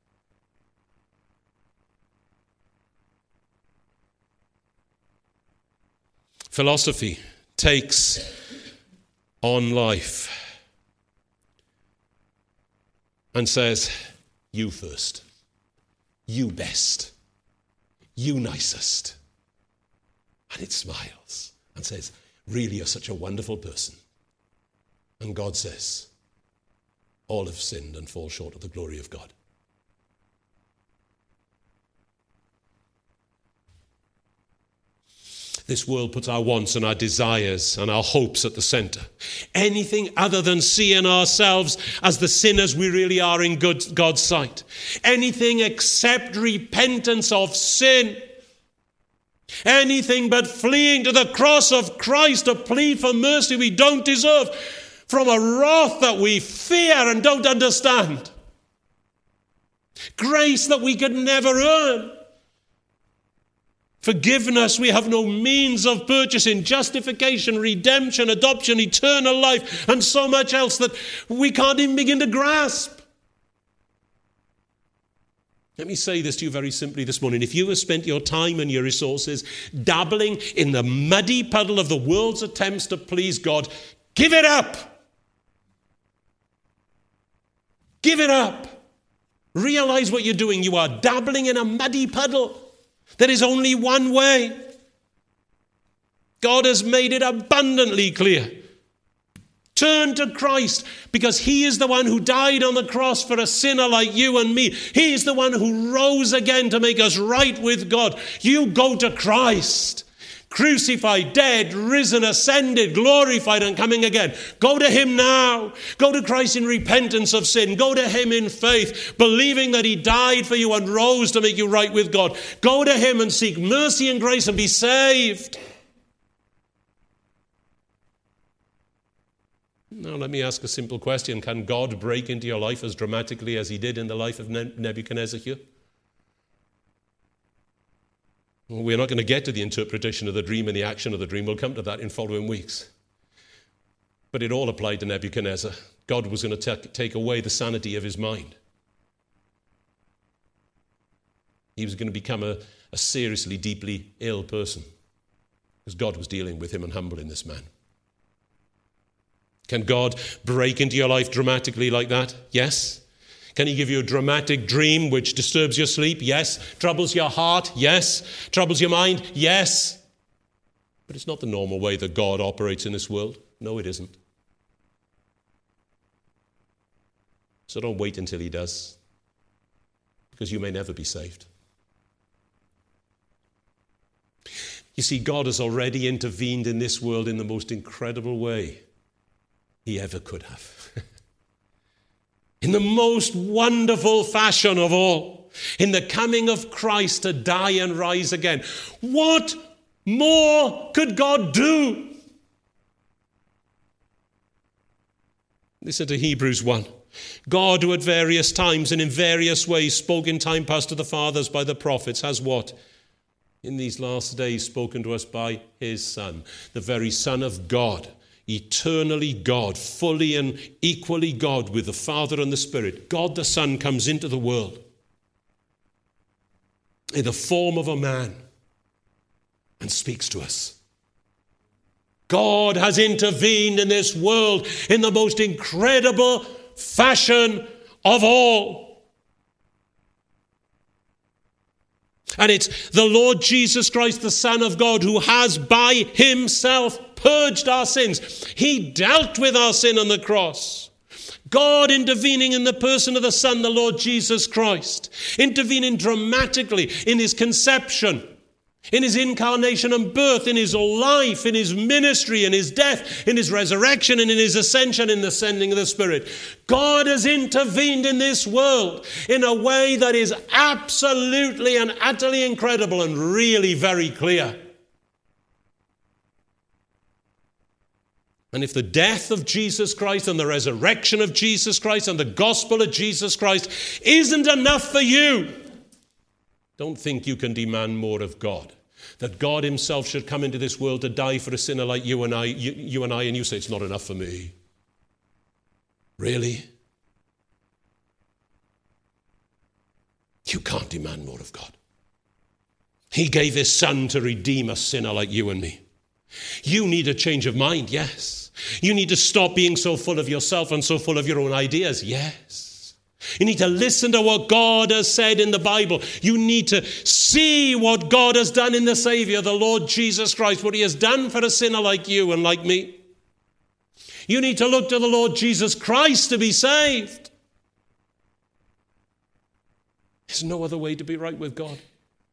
Philosophy takes on life and says, you first, you best, you nicest. And it smiles and says, really, you're such a wonderful person. And God says, all have sinned and fall short of the glory of God. This world puts our wants and our desires and our hopes at the center. Anything other than seeing ourselves as the sinners we really are in God's sight. Anything except repentance of sin. Anything but fleeing to the cross of Christ to plead for mercy we don't deserve from a wrath that we fear and don't understand. Grace that we could never earn. Forgiveness we have no means of purchasing, justification, redemption, adoption, eternal life, and so much else that we can't even begin to grasp. Let me say this to you very simply this morning. If you have spent your time and your resources dabbling in the muddy puddle of the world's attempts to please God, give it up. Give it up. Realize what you're doing. You are dabbling in a muddy puddle. There is only one way. God has made it abundantly clear. Turn to Christ, because he is the one who died on the cross for a sinner like you and me. He is the one who rose again to make us right with God. You go to Christ. Crucified, dead, risen, ascended, glorified, and coming again. Go to him now. Go to Christ in repentance of sin. Go to him in faith, believing that he died for you and rose to make you right with God. Go to him and seek mercy and grace and be saved. Now let me ask a simple question. Can God break into your life as dramatically as he did in the life of Nebuchadnezzar here? Well, we're not going to get to the interpretation of the dream and the action of the dream. We'll come to that in following weeks. But it all applied to Nebuchadnezzar. God was going to take away the sanity of his mind. He was going to become a seriously, deeply ill person, because God was dealing with him and humbling this man. Can God break into your life dramatically like that? Yes. Can he give you a dramatic dream which disturbs your sleep? Yes. Troubles your heart? Yes. Troubles your mind? Yes. But it's not the normal way that God operates in this world. No, it isn't. So don't wait until he does, because you may never be saved. You see, God has already intervened in this world in the most incredible way he ever could have. In the most wonderful fashion of all, in the coming of Christ to die and rise again. What more could God do? Listen to Hebrews 1. God, who at various times and in various ways spoke in time past to the fathers by the prophets, has what? In these last days spoken to us by his Son, the very Son of God, eternally God, fully and equally God with the Father and the Spirit. God the Son comes into the world in the form of a man and speaks to us. God has intervened in this world in the most incredible fashion of all. And it's the Lord Jesus Christ, the Son of God, who has by himself purged our sins. He dealt with our sin on the cross. God intervening in the person of the Son, the Lord Jesus Christ, intervening dramatically in his conception, in his incarnation and birth, in his life, in his ministry, in his death, in his resurrection, and in his ascension, in the sending of the Spirit. God has intervened in this world in a way that is absolutely and utterly incredible and really very clear. And if the death of Jesus Christ and the resurrection of Jesus Christ and the gospel of Jesus Christ isn't enough for you, don't think you can demand more of God. That God himself should come into this world to die for a sinner like you and I, and you say, it's not enough for me. Really? You can't demand more of God. He gave his Son to redeem a sinner like you and me. You need a change of mind, yes. You need to stop being so full of yourself and so full of your own ideas, yes. You need to listen to what God has said in the Bible. You need to see what God has done in the Savior, the Lord Jesus Christ, what he has done for a sinner like you and like me. You need to look to the Lord Jesus Christ to be saved. There's no other way to be right with God.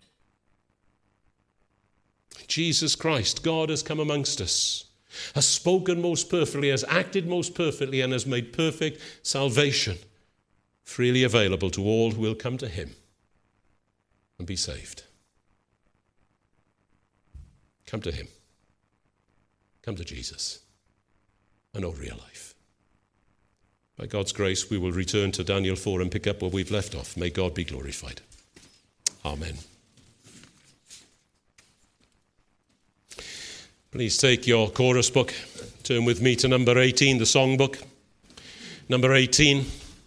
Jesus Christ, God has come amongst us, has spoken most perfectly, has acted most perfectly, and has made perfect salvation freely available to all who will come to him and be saved. Come to him. Come to Jesus and know real life. By God's grace, we will return to Daniel 4 and pick up where we've left off. May God be glorified. Amen. Please take your chorus book. Turn with me to number 18, the songbook. Number 18.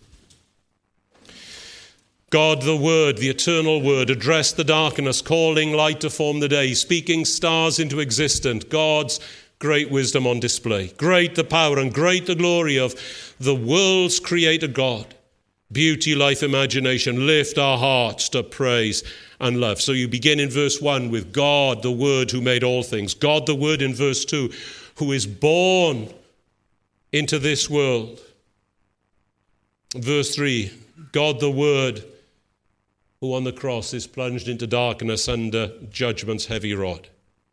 God, the Word, the eternal Word, addressed the darkness, calling light to form the day, speaking stars into existence. God's great wisdom on display. Great the power and great the glory of the world's creator God. Beauty, life, imagination, lift our hearts to praise and love. So you begin in verse 1 with God, the Word who made all things. God, the Word in verse 2, who is born into this world. Verse 3, God, the Word who on the cross is plunged into darkness under judgment's heavy rod.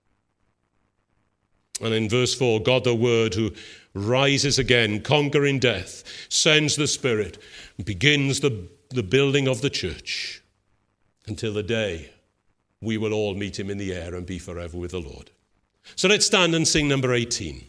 And in verse 4, God, the Word who rises again, conquering death, sends the Spirit, and begins the building of the church until the day we will all meet him in the air and be forever with the Lord. So let's stand and sing number 18.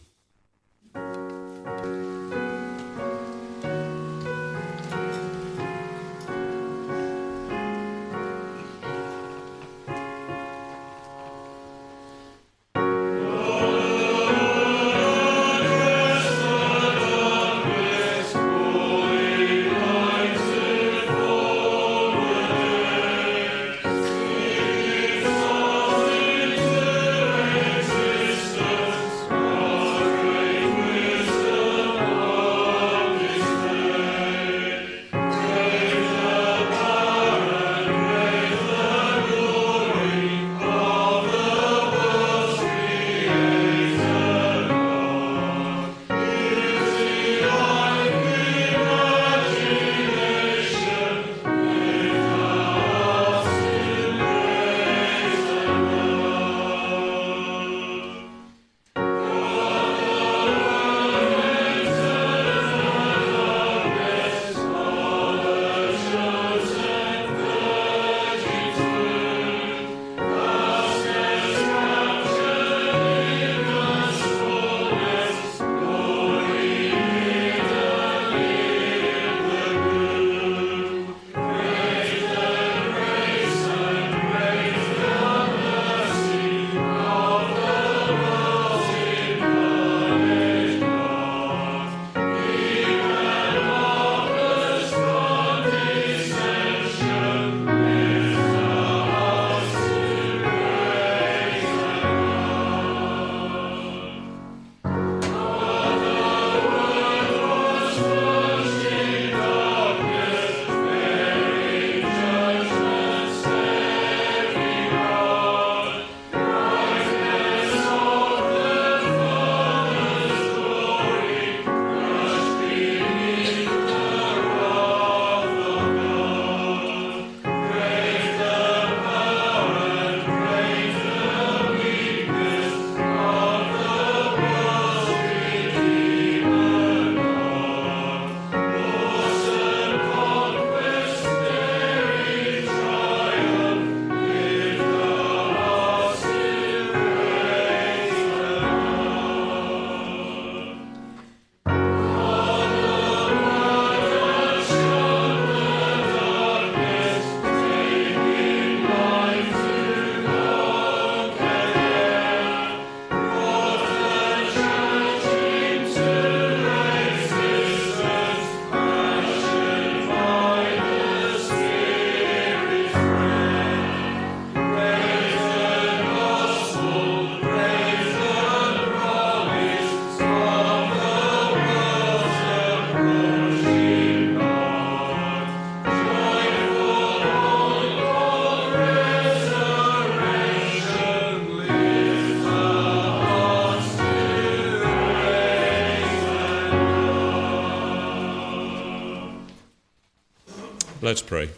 Let's pray.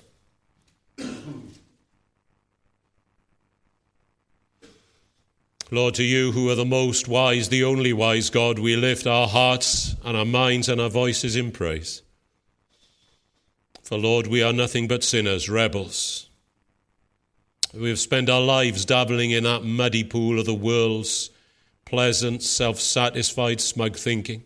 Lord, to you who are the most wise, the only wise God, we lift our hearts and our minds and our voices in praise. For, Lord, we are nothing but sinners, rebels. We have spent our lives dabbling in that muddy pool of the world's pleasant, self-satisfied, smug thinking.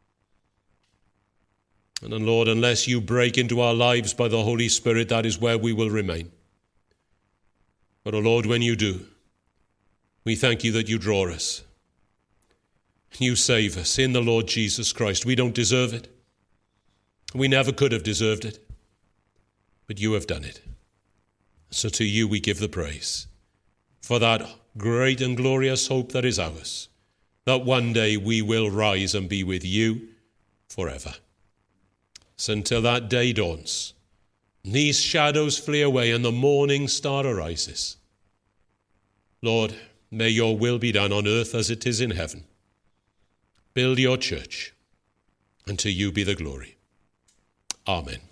And then, Lord, unless you break into our lives by the Holy Spirit, that is where we will remain. But, O Lord, when you do, we thank you that you draw us. You save us in the Lord Jesus Christ. We don't deserve it. We never could have deserved it. But you have done it. So to you we give the praise for that great and glorious hope that is ours, that one day we will rise and be with you forever. So until that day dawns, these shadows flee away and the morning star arises, Lord, may your will be done on earth as it is in heaven. Build your church, and to you be the glory. Amen.